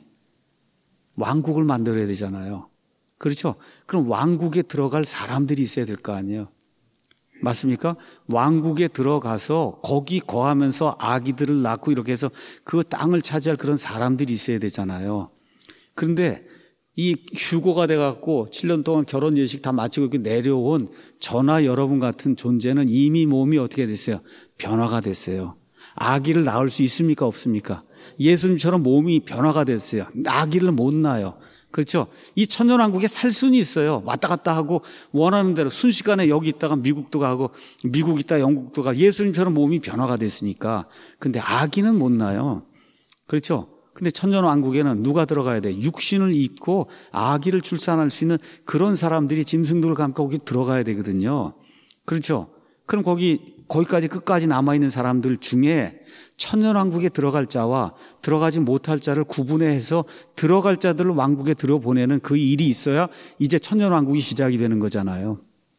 왕국을 만들어야 되잖아요. 그렇죠? 그럼 왕국에 들어갈 사람들이 있어야 될 거 아니에요. 맞습니까? 왕국에 들어가서 거기 거하면서 아기들을 낳고 이렇게 해서 그 땅을 차지할 그런 사람들이 있어야 되잖아요. 그런데 이 휴고가 돼갖고 칠 년 동안 결혼 예식 다 마치고 이렇게 내려온 저나 여러분 같은 존재는 이미 몸이 어떻게 됐어요? 변화가 됐어요. 아기를 낳을 수 있습니까? 없습니까? 예수님처럼 몸이 변화가 됐어요. 아기를 못 낳아요. 그렇죠? 이 천년왕국에 살 수는 있어요. 왔다 갔다 하고 원하는 대로 순식간에 여기 있다가 미국도 가고 미국 있다가 영국도 가고 예수님처럼 몸이 변화가 됐으니까. 근데 아기는 못 낳아요. 그렇죠? 근데 천년왕국에는 누가 들어가야 돼? 육신을 입고 아기를 출산할 수 있는 그런 사람들이 짐승들을 감고 거기 들어가야 되거든요. 그렇죠? 그럼 거기 거기까지 끝까지 남아있는 사람들 중에 천년왕국에 들어갈 자와 들어가지 못할 자를 구분해서 들어갈 자들을 왕국에 들여보내는 그 일이 있어야 이제 천년왕국이 시작이 되는 거잖아요.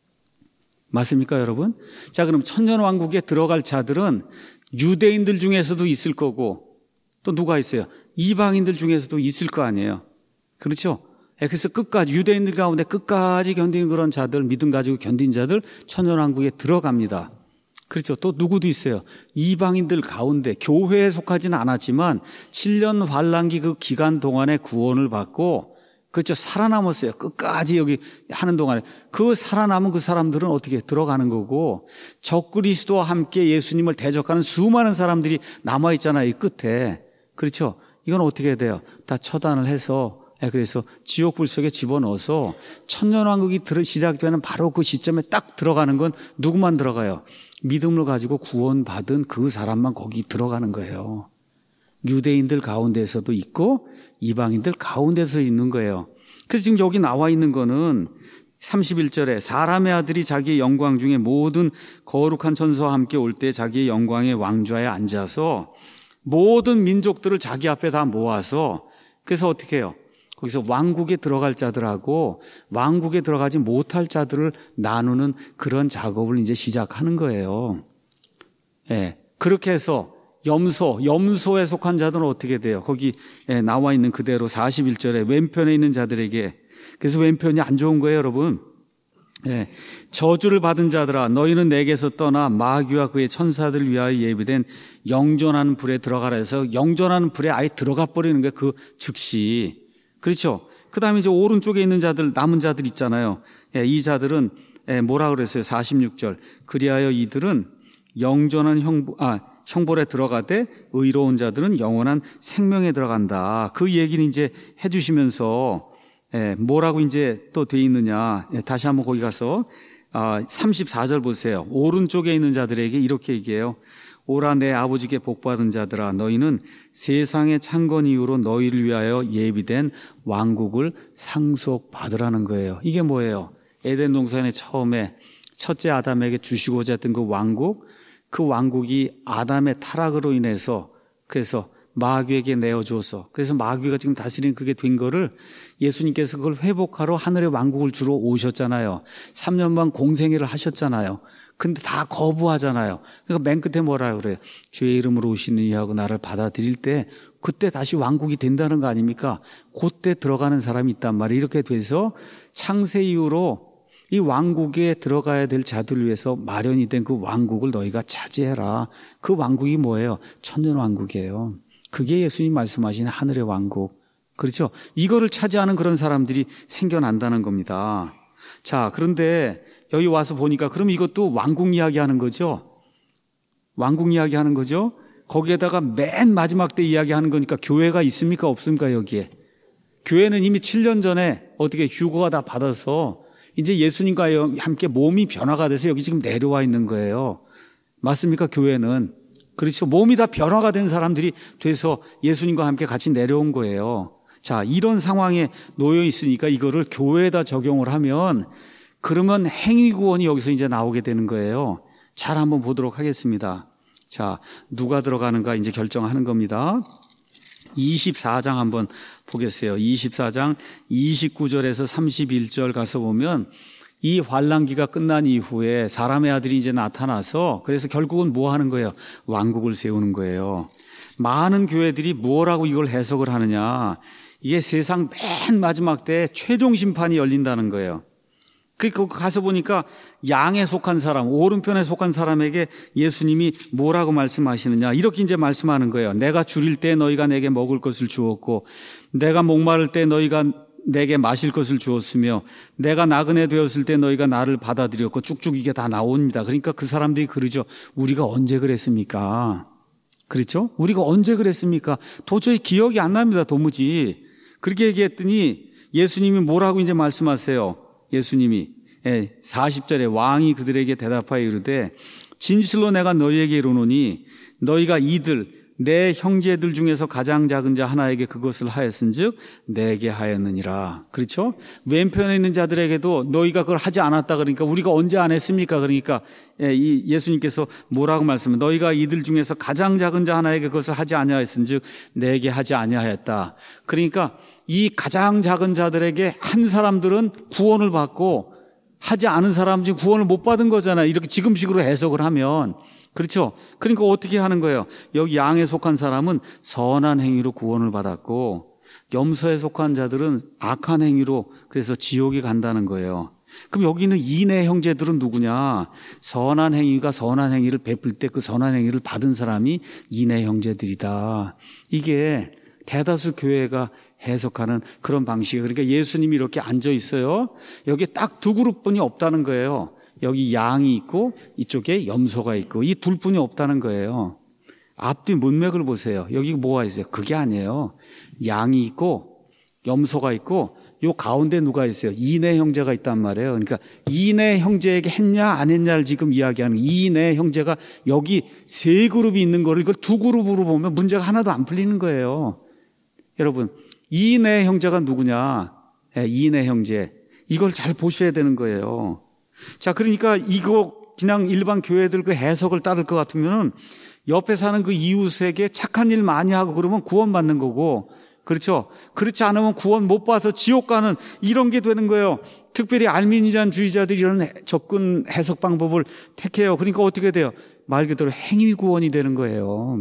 맞습니까, 여러분? 자, 그럼 천년왕국에 들어갈 자들은 유대인들 중에서도 있을 거고 또 누가 있어요? 이방인들 중에서도 있을 거 아니에요. 그렇죠? 그래서 끝까지 유대인들 가운데 끝까지 견디는 그런 자들, 믿음 가지고 견딘 자들 천년왕국에 들어갑니다. 그렇죠. 또 누구도 있어요. 이방인들 가운데 교회에 속하지는 않았지만 칠 년 환란기 그 기간 동안에 구원을 받고, 그렇죠, 살아남았어요. 끝까지 여기 하는 동안에 그 살아남은 그 사람들은 어떻게 들어가는 거고, 적그리스도와 함께 예수님을 대적하는 수많은 사람들이 남아있잖아요, 이 끝에. 그렇죠. 이건 어떻게 해야 돼요? 다 처단을 해서, 그래서 지옥불 속에 집어넣어서 천년왕국이 시작되는 바로 그 시점에 딱 들어가는 건 누구만 들어가요? 믿음을 가지고 구원받은 그 사람만 거기 들어가는 거예요. 유대인들 가운데서도 있고 이방인들 가운데서 있는 거예요. 그래서 지금 여기 나와 있는 거는 삼십일 절에 사람의 아들이 자기의 영광 중에 모든 거룩한 천사와 함께 올 때 자기의 영광의 왕좌에 앉아서 모든 민족들을 자기 앞에 다 모아서, 그래서 어떻게 해요? 거기서 왕국에 들어갈 자들하고 왕국에 들어가지 못할 자들을 나누는 그런 작업을 이제 시작하는 거예요. 예. 그렇게 해서 염소, 염소에 속한 자들은 어떻게 돼요? 거기 나와 있는 그대로 사십일 절에 왼편에 있는 자들에게, 그래서 왼편이 안 좋은 거예요, 여러분. 예. 저주를 받은 자들아, 너희는 내게서 떠나 마귀와 그의 천사들을 위하여 예비된 영존하는 불에 들어가라 해서 영존하는 불에 아예 들어가 버리는 게 그 즉시. 그렇죠. 그 다음에 이제 오른쪽에 있는 자들, 남은 자들 있잖아요. 예, 이 자들은 예, 뭐라 그랬어요? 사십육 절. 그리하여 이들은 영존한 형부, 아, 형벌에 들어가되 의로운 자들은 영원한 생명에 들어간다. 그 얘기는 이제 해주시면서 예, 뭐라고 이제 또 돼 있느냐. 예, 다시 한번 거기 가서 아, 삼십사 절 보세요. 오른쪽에 있는 자들에게 이렇게 얘기해요. 오라 내 아버지께 복받은 자들아, 너희는 세상의 창건 이후로 너희를 위하여 예비된 왕국을 상속받으라는 거예요. 이게 뭐예요? 에덴 동산의 처음에 첫째 아담에게 주시고자 했던 그 왕국, 그 왕국이 아담의 타락으로 인해서 그래서 마귀에게 내어줘서, 그래서 마귀가 지금 다스리는 그게 된 거를 예수님께서 그걸 회복하러 하늘의 왕국을 주러 오셨잖아요. 삼 년 반 공생애를 하셨잖아요. 근데 다 거부하잖아요. 그러니까 맨 끝에 뭐라 그래요? 주의 이름으로 오시느니 하고 나를 받아들일 때 그때 다시 왕국이 된다는 거 아닙니까? 그때 들어가는 사람이 있단 말이에요. 이렇게 돼서 창세 이후로 이 왕국에 들어가야 될 자들을 위해서 마련이 된 그 왕국을 너희가 차지해라. 그 왕국이 뭐예요? 천년왕국이에요. 그게 예수님 말씀하신 하늘의 왕국. 그렇죠? 이거를 차지하는 그런 사람들이 생겨난다는 겁니다. 자, 그런데 여기 와서 보니까 그럼 이것도 왕국 이야기 하는 거죠. 왕국 이야기 하는 거죠. 거기에다가 맨 마지막 때 이야기 하는 거니까 교회가 있습니까? 없습니까? 여기에. 교회는 이미 칠 년 전에 어떻게 휴거가 다 받아서 이제 예수님과 함께 몸이 변화가 돼서 여기 지금 내려와 있는 거예요. 맞습니까? 교회는. 그렇죠. 몸이 다 변화가 된 사람들이 돼서 예수님과 함께 같이 내려온 거예요. 자, 이런 상황에 놓여 있으니까 이거를 교회에다 적용을 하면 그러면 행위구원이 여기서 이제 나오게 되는 거예요. 잘 한번 보도록 하겠습니다. 자, 누가 들어가는가 이제 결정하는 겁니다. 이십사 장 한번 보겠어요. 이십사 장 이십구 절에서 삼십일 절 가서 보면 이 환란기가 끝난 이후에 사람의 아들이 이제 나타나서 그래서 결국은 뭐 하는 거예요? 왕국을 세우는 거예요. 많은 교회들이 뭐라고 이걸 해석을 하느냐. 이게 세상 맨 마지막 때 최종 심판이 열린다는 거예요. 그 가서 보니까 양에 속한 사람, 오른편에 속한 사람에게 예수님이 뭐라고 말씀하시느냐. 이렇게 이제 말씀하는 거예요. 내가 줄일 때 너희가 내게 먹을 것을 주었고 내가 목마를 때 너희가 내게 마실 것을 주었으며 내가 나그네 되었을 때 너희가 나를 받아들였고 쭉쭉 이게 다 나옵니다. 그러니까 그 사람들이 그러죠. 우리가 언제 그랬습니까? 그렇죠? 우리가 언제 그랬습니까? 도저히 기억이 안 납니다. 도무지. 그렇게 얘기했더니 예수님이 뭐라고 이제 말씀하세요. 예수님이 사십 절에 왕이 그들에게 대답하여 이르되 진실로 내가 너희에게 이르노니 너희가 이들 내 형제들 중에서 가장 작은 자 하나에게 그것을 하였은즉 내게 하였느니라. 그렇죠? 왼편에 있는 자들에게도 너희가 그걸 하지 않았다 그러니까 우리가 언제 안 했습니까? 그러니까 이 예수님께서 뭐라고 말씀해? 너희가 이들 중에서 가장 작은 자 하나에게 그것을 하지 아니하였은즉 내게 하지 아니하였다. 그러니까 이 가장 작은 자들에게 한 사람들은 구원을 받고 하지 않은 사람들은 구원을 못 받은 거잖아요. 이렇게 지금식으로 해석을 하면. 그렇죠? 그러니까 어떻게 하는 거예요? 여기 양에 속한 사람은 선한 행위로 구원을 받았고 염소에 속한 자들은 악한 행위로 그래서 지옥에 간다는 거예요. 그럼 여기 있는 이내 형제들은 누구냐? 선한 행위가 선한 행위를 베풀 때 그 선한 행위를 받은 사람이 이내 형제들이다. 이게 대다수 교회가 해석하는 그런 방식이에요. 그러니까 예수님이 이렇게 앉아 있어요. 여기 딱 두 그룹뿐이 없다는 거예요. 여기 양이 있고 이쪽에 염소가 있고 이 둘뿐이 없다는 거예요. 앞뒤 문맥을 보세요. 여기 뭐가 있어요? 그게 아니에요. 양이 있고 염소가 있고 요 가운데 누가 있어요? 이내 형제가 있단 말이에요. 그러니까 이내 형제에게 했냐 안 했냐를 지금 이야기하는 이내 형제가 여기 세 그룹이 있는 거를 이걸 두 그룹으로 보면 문제가 하나도 안 풀리는 거예요. 여러분 이내 형제가 누구냐? 이내 형제. 이걸 잘 보셔야 되는 거예요. 자, 그러니까 이거 그냥 일반 교회들 그 해석을 따를 것 같으면은 옆에 사는 그 이웃에게 착한 일 많이 하고 그러면 구원받는 거고, 그렇죠? 그렇지 않으면 구원 못 받아서 지옥 가는 이런 게 되는 거예요. 특별히 알미니안주의자들이 이런 접근 해석 방법을 택해요. 그러니까 어떻게 돼요? 말 그대로 행위 구원이 되는 거예요.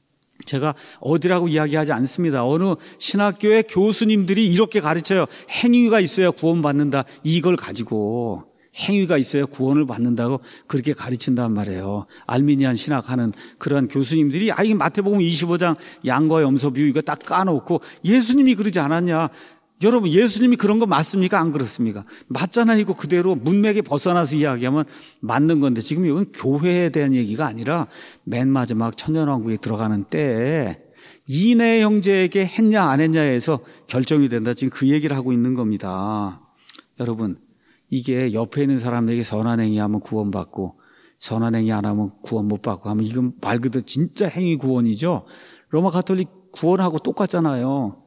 제가 어디라고 이야기하지 않습니다. 어느 신학교의 교수님들이 이렇게 가르쳐요. 행위가 있어야 구원받는다. 이걸 가지고 행위가 있어야 구원을 받는다고 그렇게 가르친단 말이에요. 알미니안 신학하는 그런 교수님들이 아, 이 마태복음 이십오 장 양과 염소 비유 이거 딱 까놓고 예수님이 그러지 않았냐. 여러분 예수님이 그런 거 맞습니까? 안 그렇습니까? 맞잖아요. 이거 그대로 문맥에 벗어나서 이야기하면 맞는 건데 지금 이건 교회에 대한 얘기가 아니라 맨 마지막 천년왕국에 들어가는 때에 이내 형제에게 했냐 안 했냐에서 결정이 된다. 지금 그 얘기를 하고 있는 겁니다. 여러분 이게 옆에 있는 사람에게 선한 행위하면 구원받고 선한 행위 안 하면 구원 못 받고 하면 이건 말 그대로 진짜 행위 구원이죠. 로마 가톨릭 구원하고 똑같잖아요.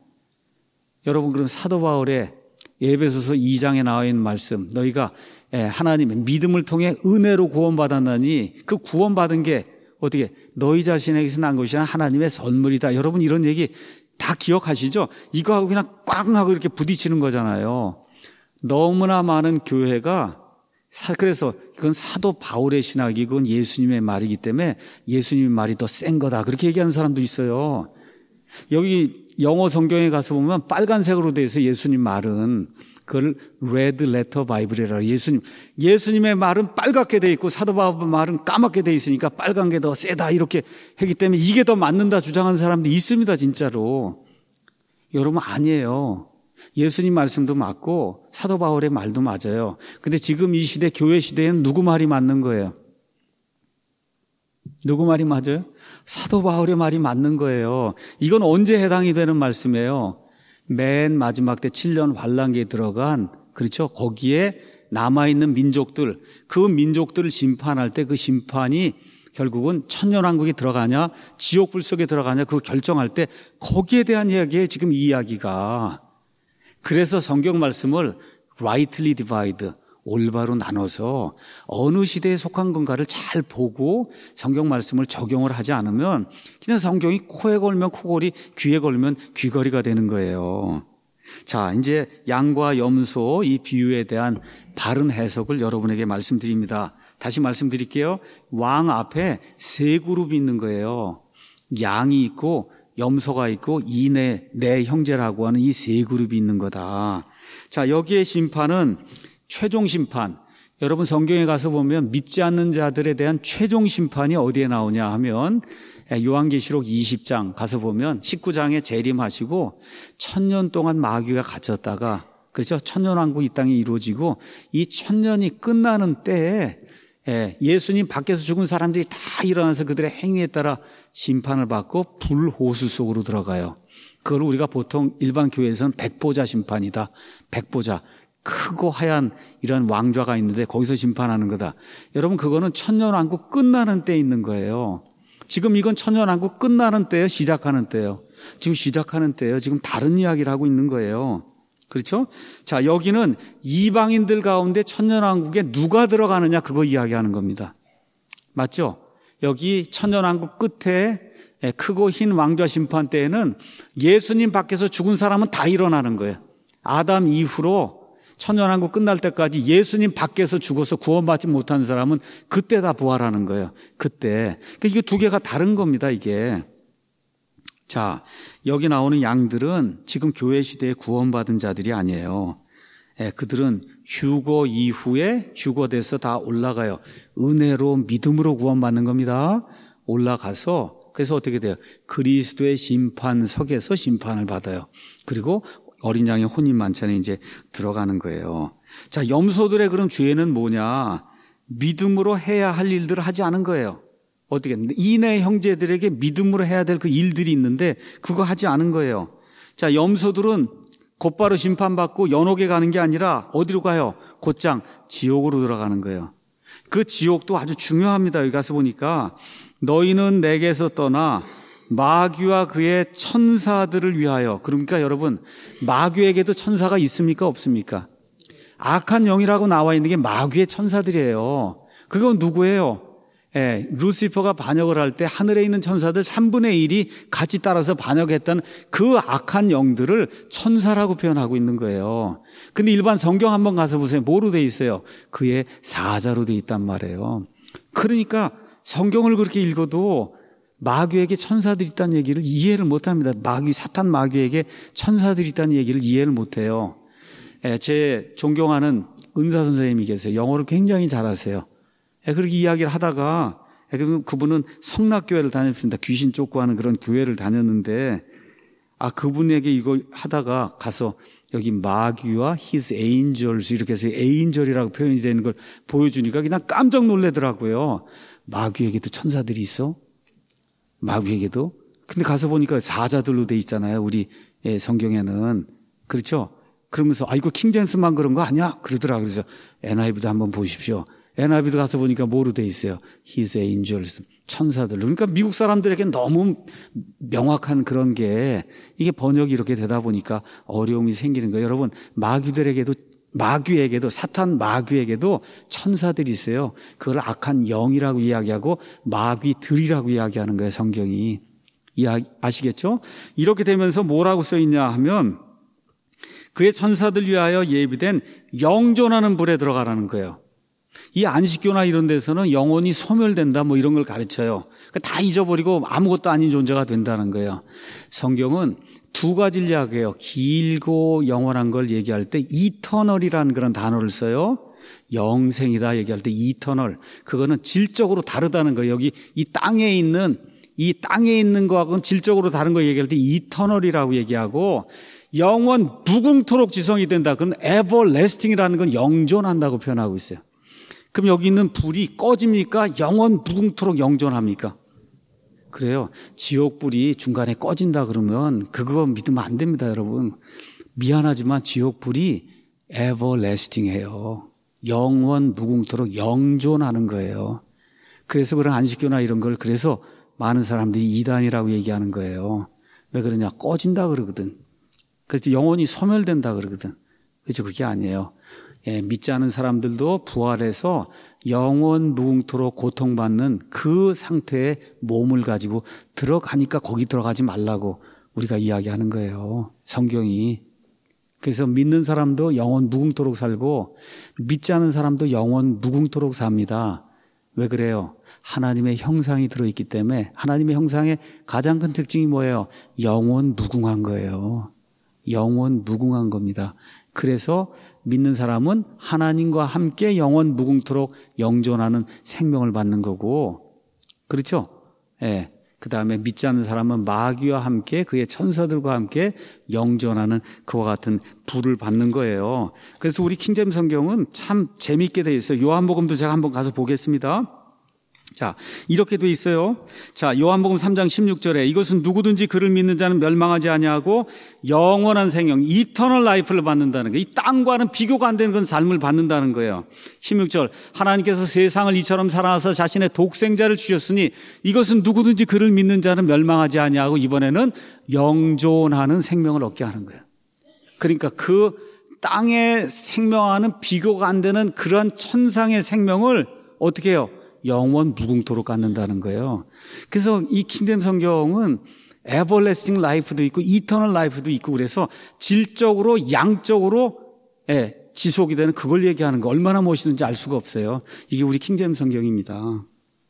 여러분 그럼 사도 바울의 에베소서 이 장에 나와 있는 말씀 너희가 하나님의 믿음을 통해 은혜로 구원받았나니 그 구원받은 게 어떻게 너희 자신에게서 난 것이 아니라 하나님의 선물이다. 여러분 이런 얘기 다 기억하시죠? 이거하고 그냥 꽝 하고 이렇게 부딪히는 거잖아요. 너무나 많은 교회가 그래서 이건 사도 바울의 신학이 그건 예수님의 말이기 때문에 예수님의 말이 더 센 거다. 그렇게 얘기하는 사람도 있어요. 여기 영어 성경에 가서 보면 빨간색으로 되어 있어요. 예수님 말은 그걸 Red Letter Bible이라고 예수님 예수님의 말은 빨갛게 되어 있고 사도 바울의 말은 까맣게 되어 있으니까 빨간 게 더 세다 이렇게 하기 때문에 이게 더 맞는다 주장하는 사람도 있습니다. 진짜로. 여러분 아니에요. 예수님 말씀도 맞고 사도 바울의 말도 맞아요. 근데 지금 이 시대, 교회 시대에는 누구 말이 맞는 거예요? 누구 말이 맞아요? 사도 바울의 말이 맞는 거예요. 이건 언제 해당이 되는 말씀이에요? 맨 마지막 때 칠 년 환란기에 들어간, 그렇죠? 거기에 남아있는 민족들, 그 민족들을 심판할 때 그 심판이 결국은 천년왕국에 들어가냐 지옥불 속에 들어가냐 그거 결정할 때 거기에 대한 이야기예요. 지금 이 이야기가. 그래서 성경 말씀을 rightly divide, 올바로 나눠서 어느 시대에 속한 건가를 잘 보고 성경 말씀을 적용을 하지 않으면 그냥 성경이 코에 걸면 코걸이, 귀에 걸면 귀걸이가 되는 거예요. 자, 이제 양과 염소 이 비유에 대한 바른 해석을 여러분에게 말씀드립니다. 다시 말씀드릴게요. 왕 앞에 세 그룹이 있는 거예요. 양이 있고 염소가 있고 이내 내 형제라고 하는 이 세 그룹이 있는 거다. 자, 여기에 심판은 최종 심판. 여러분 성경에 가서 보면 믿지 않는 자들에 대한 최종 심판이 어디에 나오냐 하면 요한계시록 이십 장 가서 보면 십구 장에 재림하시고 천년 동안 마귀가 갇혔다가, 그렇죠? 천년왕국 이 땅에 이루어지고 이 천년이 끝나는 때에 예수님 밖에서 죽은 사람들이 다 일어나서 그들의 행위에 따라 심판을 받고 불호수 속으로 들어가요. 그걸 우리가 보통 일반 교회에서는 백보자 심판이다. 백보자. 크고 하얀 이런 왕좌가 있는데 거기서 심판하는 거다. 여러분 그거는 천년왕국 끝나는 때 있는 거예요. 지금 이건 천년왕국 끝나는 때예요, 시작하는 때예요. 지금 시작하는 때예요. 지금 다른 이야기를 하고 있는 거예요. 그렇죠? 자, 여기는 이방인들 가운데 천년왕국에 누가 들어가느냐 그거 이야기하는 겁니다. 맞죠? 여기 천년왕국 끝에 크고 흰 왕좌 심판 때에는 예수님 밖에서 죽은 사람은 다 일어나는 거예요. 아담 이후로 천년왕국 끝날 때까지 예수님 밖에서 죽어서 구원받지 못한 사람은 그때 다 부활하는 거예요. 그때. 그러니까 이게 두 개가 다른 겁니다, 이게. 자, 여기 나오는 양들은 지금 교회 시대에 구원받은 자들이 아니에요. 예, 그들은 휴거 이후에 휴거돼서 다 올라가요. 은혜로 믿음으로 구원받는 겁니다. 올라가서 그래서 어떻게 돼요? 그리스도의 심판석에서 심판을 받아요. 그리고 어린 양의 혼인 만찬에 이제 들어가는 거예요. 자, 염소들의 그럼 죄는 뭐냐? 믿음으로 해야 할 일들을 하지 않은 거예요. 어떻게 했는데 이내 형제들에게 믿음으로 해야 될 그 일들이 있는데 그거 하지 않은 거예요. 자, 염소들은 곧바로 심판받고 연옥에 가는 게 아니라 어디로 가요? 곧장 지옥으로 들어가는 거예요. 그 지옥도 아주 중요합니다. 여기 가서 보니까 너희는 내게서 떠나 마귀와 그의 천사들을 위하여. 그러니까 여러분 마귀에게도 천사가 있습니까? 없습니까? 악한 영이라고 나와 있는 게 마귀의 천사들이에요. 그건 누구예요? 예, 루시퍼가 반역을 할 때 하늘에 있는 천사들 삼분의 일이 같이 따라서 반역했던 그 악한 영들을 천사라고 표현하고 있는 거예요. 근데 일반 성경 한번 가서 보세요. 뭐로 돼 있어요? 그의 사자로 돼 있단 말이에요. 그러니까 성경을 그렇게 읽어도 마귀에게 천사들이 있다는 얘기를 이해를 못합니다. 마귀, 사탄 마귀에게 천사들이 있다는 얘기를 이해를 못해요. 예, 제 존경하는 은사 선생님이 계세요. 영어를 굉장히 잘하세요. 예, 그렇게 이야기를 하다가 예, 그분은 성락교회를 다녔습니다. 귀신 쫓고 하는 그런 교회를 다녔는데 아 그분에게 이걸 하다가 가서 여기 마귀와 his angels 이렇게 해서 에인절이라고 표현이 되는 걸 보여주니까 그냥 깜짝 놀라더라고요. 마귀에게도 천사들이 있어? 마귀에게도? 근데 가서 보니까 사자들로 돼 있잖아요. 우리 성경에는. 그렇죠? 그러면서 아 이거 킹제임스만 그런 거 아니야? 그러더라. 그래서 엔아이브이도 한번 보십시오. 엔아이브이도 가서 보니까 뭐로 돼 있어요? His angels, 천사들. 그러니까 미국 사람들에게 너무 명확한 그런 게 이게 번역이 이렇게 되다 보니까 어려움이 생기는 거예요. 여러분 마귀들에게도 마귀에게도 사탄 마귀에게도 천사들이 있어요. 그걸 악한 영이라고 이야기하고 마귀들이라고 이야기하는 거예요. 성경이. 이야, 아시겠죠? 이렇게 되면서 뭐라고 써 있냐 하면 그의 천사들 위하여 예비된 영존하는 불에 들어가라는 거예요. 이 안식교나 이런 데서는 영혼이 소멸된다 뭐 이런 걸 가르쳐요. 그러니까 다 잊어버리고 아무것도 아닌 존재가 된다는 거예요. 성경은 두 가지를 이야기해요. 길고 영원한 걸 얘기할 때 이터널이라는 그런 단어를 써요. 영생이다 얘기할 때 이터널. 그거는 질적으로 다르다는 거예요. 여기 이 땅에 있는 이 땅에 있는 거하고는 질적으로 다른 거 얘기할 때 이터널이라고 얘기하고 영원 무궁토록 지성이 된다. 그건 everlasting이라는 건 영존한다고 표현하고 있어요. 그럼 여기 있는 불이 꺼집니까? 영원 무궁토록 영존합니까? 그래요. 지옥불이 중간에 꺼진다 그러면 그거 믿으면 안 됩니다, 여러분. 미안하지만 지옥불이 everlasting해요. 영원 무궁토록 영존하는 거예요. 그래서 그런 안식교나 이런 걸 그래서 많은 사람들이 이단이라고 얘기하는 거예요. 왜 그러냐? 꺼진다 그러거든. 그래서 영원히 소멸된다 그러거든. 그렇죠? 그게 아니에요. 예, 믿지 않은 사람들도 부활해서 영원 무궁토록 고통받는 그 상태의 몸을 가지고 들어가니까 거기 들어가지 말라고 우리가 이야기하는 거예요. 성경이. 그래서 믿는 사람도 영원 무궁토록 살고 믿지 않은 사람도 영원 무궁토록 삽니다. 왜 그래요? 하나님의 형상이 들어있기 때문에 하나님의 형상의 가장 큰 특징이 뭐예요? 영원 무궁한 거예요. 영원 무궁한 겁니다. 그래서 믿는 사람은 하나님과 함께 영원 무궁토록 영존하는 생명을 받는 거고, 그렇죠? 예. 그 다음에 믿지 않는 사람은 마귀와 함께 그의 천사들과 함께 영존하는 그와 같은 부를 받는 거예요. 그래서 우리 킹제임 성경은 참 재미있게 되어 있어요. 요한복음도 제가 한번 가서 보겠습니다. 자, 이렇게 돼 있어요. 자, 요한복음 삼 장 십육 절에 이것은 누구든지 그를 믿는 자는 멸망하지 아니하고 영원한 생명, 이터널 라이프를 받는다는 거예요. 이 땅과는 비교가 안 되는 그런 삶을 받는다는 거예요. 십육 절, 하나님께서 세상을 이처럼 사랑하사 자신의 독생자를 주셨으니 이것은 누구든지 그를 믿는 자는 멸망하지 아니하고 이번에는 영존하는 생명을 얻게 하는 거예요. 그러니까 그 땅의 생명과는 비교가 안 되는 그런 천상의 생명을 어떻게 해요? 영원 무궁토록 갖는다는 거예요. 그래서 이 킹덤 성경은 everlasting life도 있고 eternal life도 있고 그래서 질적으로 양적으로 예, 지속이 되는 그걸 얘기하는 거 얼마나 멋있는지 알 수가 없어요. 이게 우리 킹덤 성경입니다.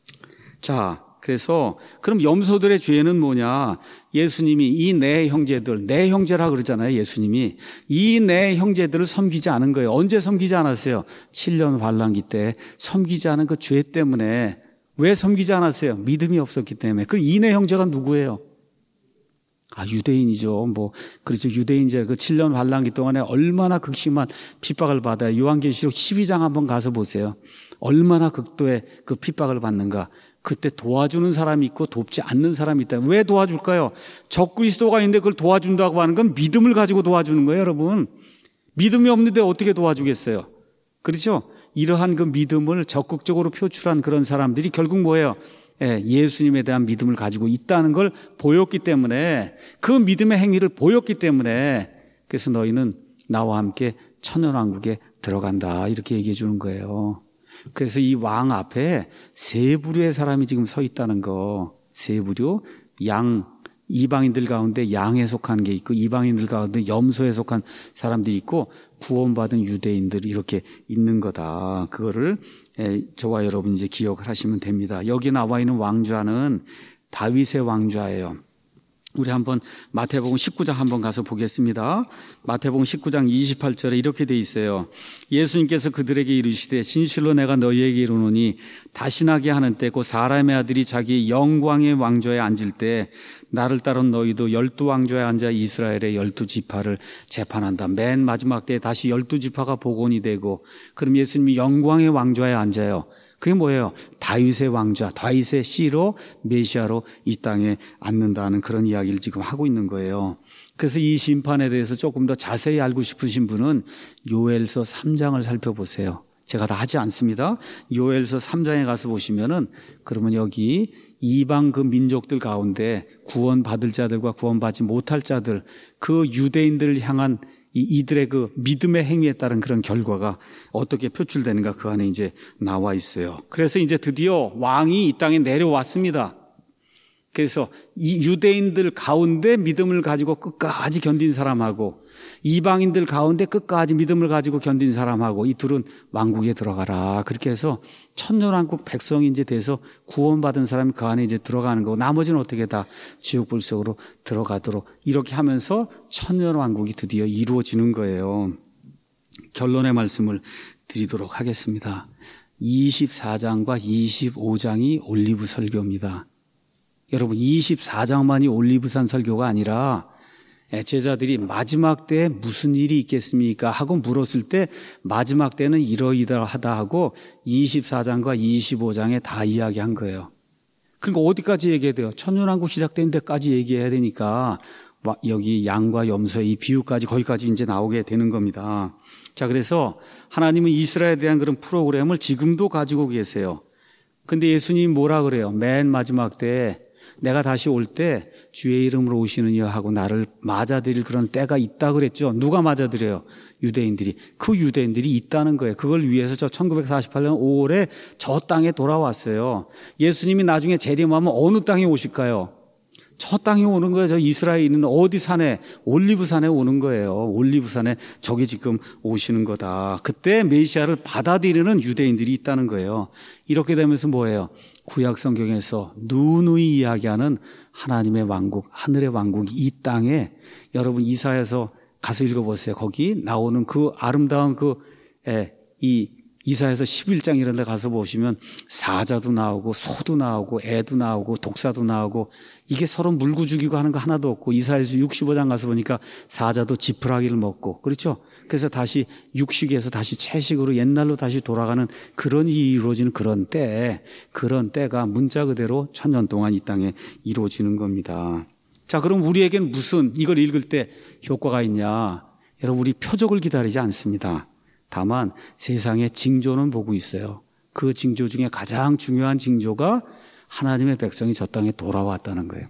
자, 그래서 그럼 염소들의 죄는 뭐냐? 예수님이 이 네 형제들, 네 형제라 그러잖아요. 예수님이 이 네 형제들을 섬기지 않은 거예요. 언제 섬기지 않았어요? 칠 년 환란기 때 섬기지 않은 그 죄 때문에. 왜 섬기지 않았어요? 믿음이 없었기 때문에. 그 이 네 형제가 누구예요? 아, 유대인이죠. 뭐 그렇죠. 유대인제 그 칠 년 환란기 동안에 얼마나 극심한 핍박을 받아요. 요한계시록 십이 장 한번 가서 보세요. 얼마나 극도의 그 핍박을 받는가. 그때 도와주는 사람이 있고 돕지 않는 사람이 있다. 왜 도와줄까요? 적그리스도가 있는데 그걸 도와준다고 하는 건 믿음을 가지고 도와주는 거예요, 여러분. 믿음이 없는데 어떻게 도와주겠어요? 그렇죠? 이러한 그 믿음을 적극적으로 표출한 그런 사람들이 결국 뭐예요? 예, 예수님에 대한 믿음을 가지고 있다는 걸 보였기 때문에, 그 믿음의 행위를 보였기 때문에, 그래서 너희는 나와 함께 천년왕국에 들어간다 이렇게 얘기해 주는 거예요. 그래서 이 왕 앞에 세 부류의 사람이 지금 서 있다는 거. 세 부류, 양, 이방인들 가운데 양에 속한 게 있고 이방인들 가운데 염소에 속한 사람들이 있고 구원받은 유대인들이 이렇게 있는 거다. 그거를 저와 여러분 이제 기억을 하시면 됩니다. 여기 나와 있는 왕좌는 다윗의 왕좌예요. 우리 한번 마태복음 십구 장 한번 가서 보겠습니다. 마태복음 십구 장 이십팔 절에 이렇게 돼 있어요. 예수님께서 그들에게 이르시되 진실로 내가 너희에게 이르노니 다신하게 하는 때 곧 사람의 아들이 자기 영광의 왕좌에 앉을 때 나를 따른 너희도 열두 왕좌에 앉아 이스라엘의 열두 지파를 재판한다. 맨 마지막 때에 다시 열두 지파가 복원이 되고 그럼 예수님이 영광의 왕좌에 앉아요. 그게 뭐예요? 다윗의 왕좌, 다윗의 씨로 메시아로 이 땅에 앉는다는 그런 이야기를 지금 하고 있는 거예요. 그래서 이 심판에 대해서 조금 더 자세히 알고 싶으신 분은 요엘서 삼 장을 살펴보세요. 제가 다 하지 않습니다. 요엘서 삼 장에 가서 보시면은 그러면 여기 이방 그 민족들 가운데 구원받을 자들과 구원받지 못할 자들, 그 유대인들을 향한 이, 이들의 그 믿음의 행위에 따른 그런 결과가 어떻게 표출되는가 그 안에 이제 나와 있어요. 그래서 이제 드디어 왕이 이 땅에 내려왔습니다. 그래서 이 유대인들 가운데 믿음을 가지고 끝까지 견딘 사람하고 이방인들 가운데 끝까지 믿음을 가지고 견딘 사람하고 이 둘은 왕국에 들어가라. 그렇게 해서 천년왕국 백성이 이제 돼서 구원받은 사람이 그 안에 이제 들어가는 거고 나머지는 어떻게 다 지옥불 속으로 들어가도록 이렇게 하면서 천년왕국이 드디어 이루어지는 거예요. 결론의 말씀을 드리도록 하겠습니다. 이십사 장과 이십오 장이 올리브 설교입니다. 여러분 이십사 장만이 올리브산 설교가 아니라 제자들이 마지막 때에 무슨 일이 있겠습니까? 하고 물었을 때 마지막 때는 이러이러하다 하고 이십사 장과 이십오 장에 다 이야기한 거예요. 그러니까 어디까지 얘기해야 돼요? 천년왕국 시작된 데까지 얘기해야 되니까 여기 양과 염소의 이 비유까지 거기까지 이제 나오게 되는 겁니다. 자, 그래서 하나님은 이스라엘에 대한 그런 프로그램을 지금도 가지고 계세요. 근데 예수님이 뭐라 그래요? 맨 마지막 때 내가 다시 올 때 주의 이름으로 오시는 이여 하고 나를 맞아들일 그런 때가 있다 그랬죠. 누가 맞아들여요? 유대인들이. 그 유대인들이 있다는 거예요. 그걸 위해서 저 천구백사십팔 년 오월에 저 땅에 돌아왔어요. 예수님이 나중에 재림하면 어느 땅에 오실까요? 저 땅에 오는 거예요. 저 이스라엘에 있는 어디 산에? 올리브산에 오는 거예요. 올리브산에 저기 지금 오시는 거다. 그때 메시아를 받아들이는 유대인들이 있다는 거예요. 이렇게 되면서 뭐예요? 구약 성경에서 누누이 이야기하는 하나님의 왕국, 하늘의 왕국이 이 땅에, 여러분 이사야서 가서 읽어보세요. 거기 나오는 그 아름다운 그, 예, 이 이사야서 십일 장 이런 데 가서 보시면 사자도 나오고 소도 나오고 애도 나오고 독사도 나오고 이게 서로 물고 죽이고 하는 거 하나도 없고, 이사야서 육십오 장 가서 보니까 사자도 지푸라기를 먹고, 그렇죠? 그래서 다시 육식에서 다시 채식으로 옛날로 다시 돌아가는 그런 일이 이루어지는 그런 때, 그런 때가 문자 그대로 천년 동안 이 땅에 이루어지는 겁니다. 자, 그럼 우리에겐 무슨 이걸 읽을 때 효과가 있냐? 여러분, 우리 표적을 기다리지 않습니다. 다만 세상의 징조는 보고 있어요. 그 징조 중에 가장 중요한 징조가 하나님의 백성이 저 땅에 돌아왔다는 거예요.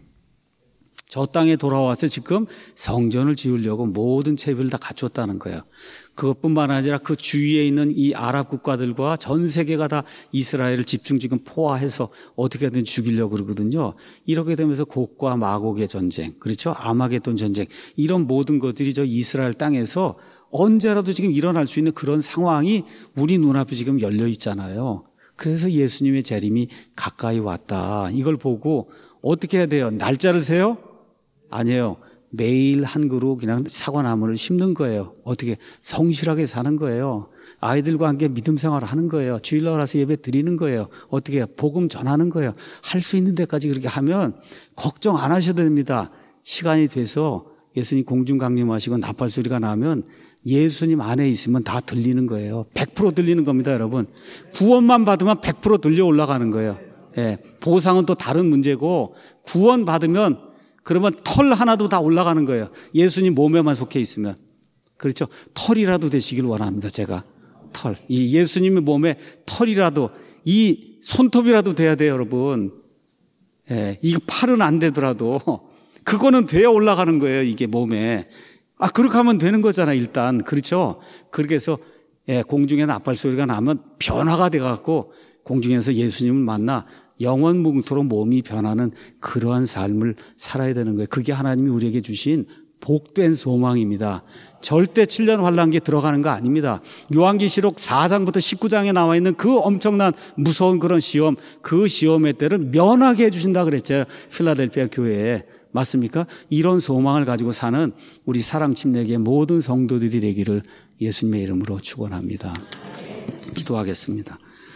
저 땅에 돌아와서 지금 성전을 지으려고 모든 채비를 다 갖췄다는 거예요. 그것뿐만 아니라 그 주위에 있는 이 아랍 국가들과 전 세계가 다 이스라엘을 집중 지금 포화해서 어떻게든 죽이려고 그러거든요. 이렇게 되면서 곡과 마곡의 전쟁, 그렇죠? 아마겟돈 전쟁, 이런 모든 것들이 저 이스라엘 땅에서 언제라도 지금 일어날 수 있는 그런 상황이 우리 눈앞에 지금 열려 있잖아요. 그래서 예수님의 재림이 가까이 왔다. 이걸 보고 어떻게 해야 돼요? 날짜를 세요? 아니에요. 매일 한 그루 그냥 사과나무를 심는 거예요. 어떻게? 성실하게 사는 거예요. 아이들과 함께 믿음 생활을 하는 거예요. 주일날 와서 예배 드리는 거예요. 어떻게 해요? 복음 전하는 거예요. 할 수 있는 데까지 그렇게 하면 걱정 안 하셔도 됩니다. 시간이 돼서 예수님 공중 강림하시고 나팔 소리가 나면 예수님 안에 있으면 다 들리는 거예요. 백 퍼센트 들리는 겁니다, 여러분. 구원만 받으면 백 퍼센트 들려 올라가는 거예요. 예, 보상은 또 다른 문제고, 구원 받으면 그러면 털 하나도 다 올라가는 거예요. 예수님 몸에만 속해 있으면. 그렇죠? 털이라도 되시길 원합니다, 제가. 털. 이 예수님의 몸에 털이라도, 이 손톱이라도 돼야 돼요, 여러분. 예, 이거 팔은 안 되더라도 그거는 돼야 올라가는 거예요, 이게 몸에. 아, 그렇게 하면 되는 거잖아, 일단. 그렇죠? 그렇게 해서, 예, 공중에 나팔 소리가 나면 변화가 돼갖고, 공중에서 예수님을 만나 영원 뭉토록 몸이 변하는 그러한 삶을 살아야 되는 거예요. 그게 하나님이 우리에게 주신 복된 소망입니다. 절대 칠 년 환란기에 들어가는 거 아닙니다. 요한계시록 사 장부터 십구 장에 나와 있는 그 엄청난 무서운 그런 시험, 그 시험의 때를 면하게 해주신다 그랬죠. 필라델피아 교회에. 맞습니까? 이런 소망을 가지고 사는 우리 사랑침례교의 모든 성도들이 되기를 예수님의 이름으로 축원합니다. 기도하겠습니다.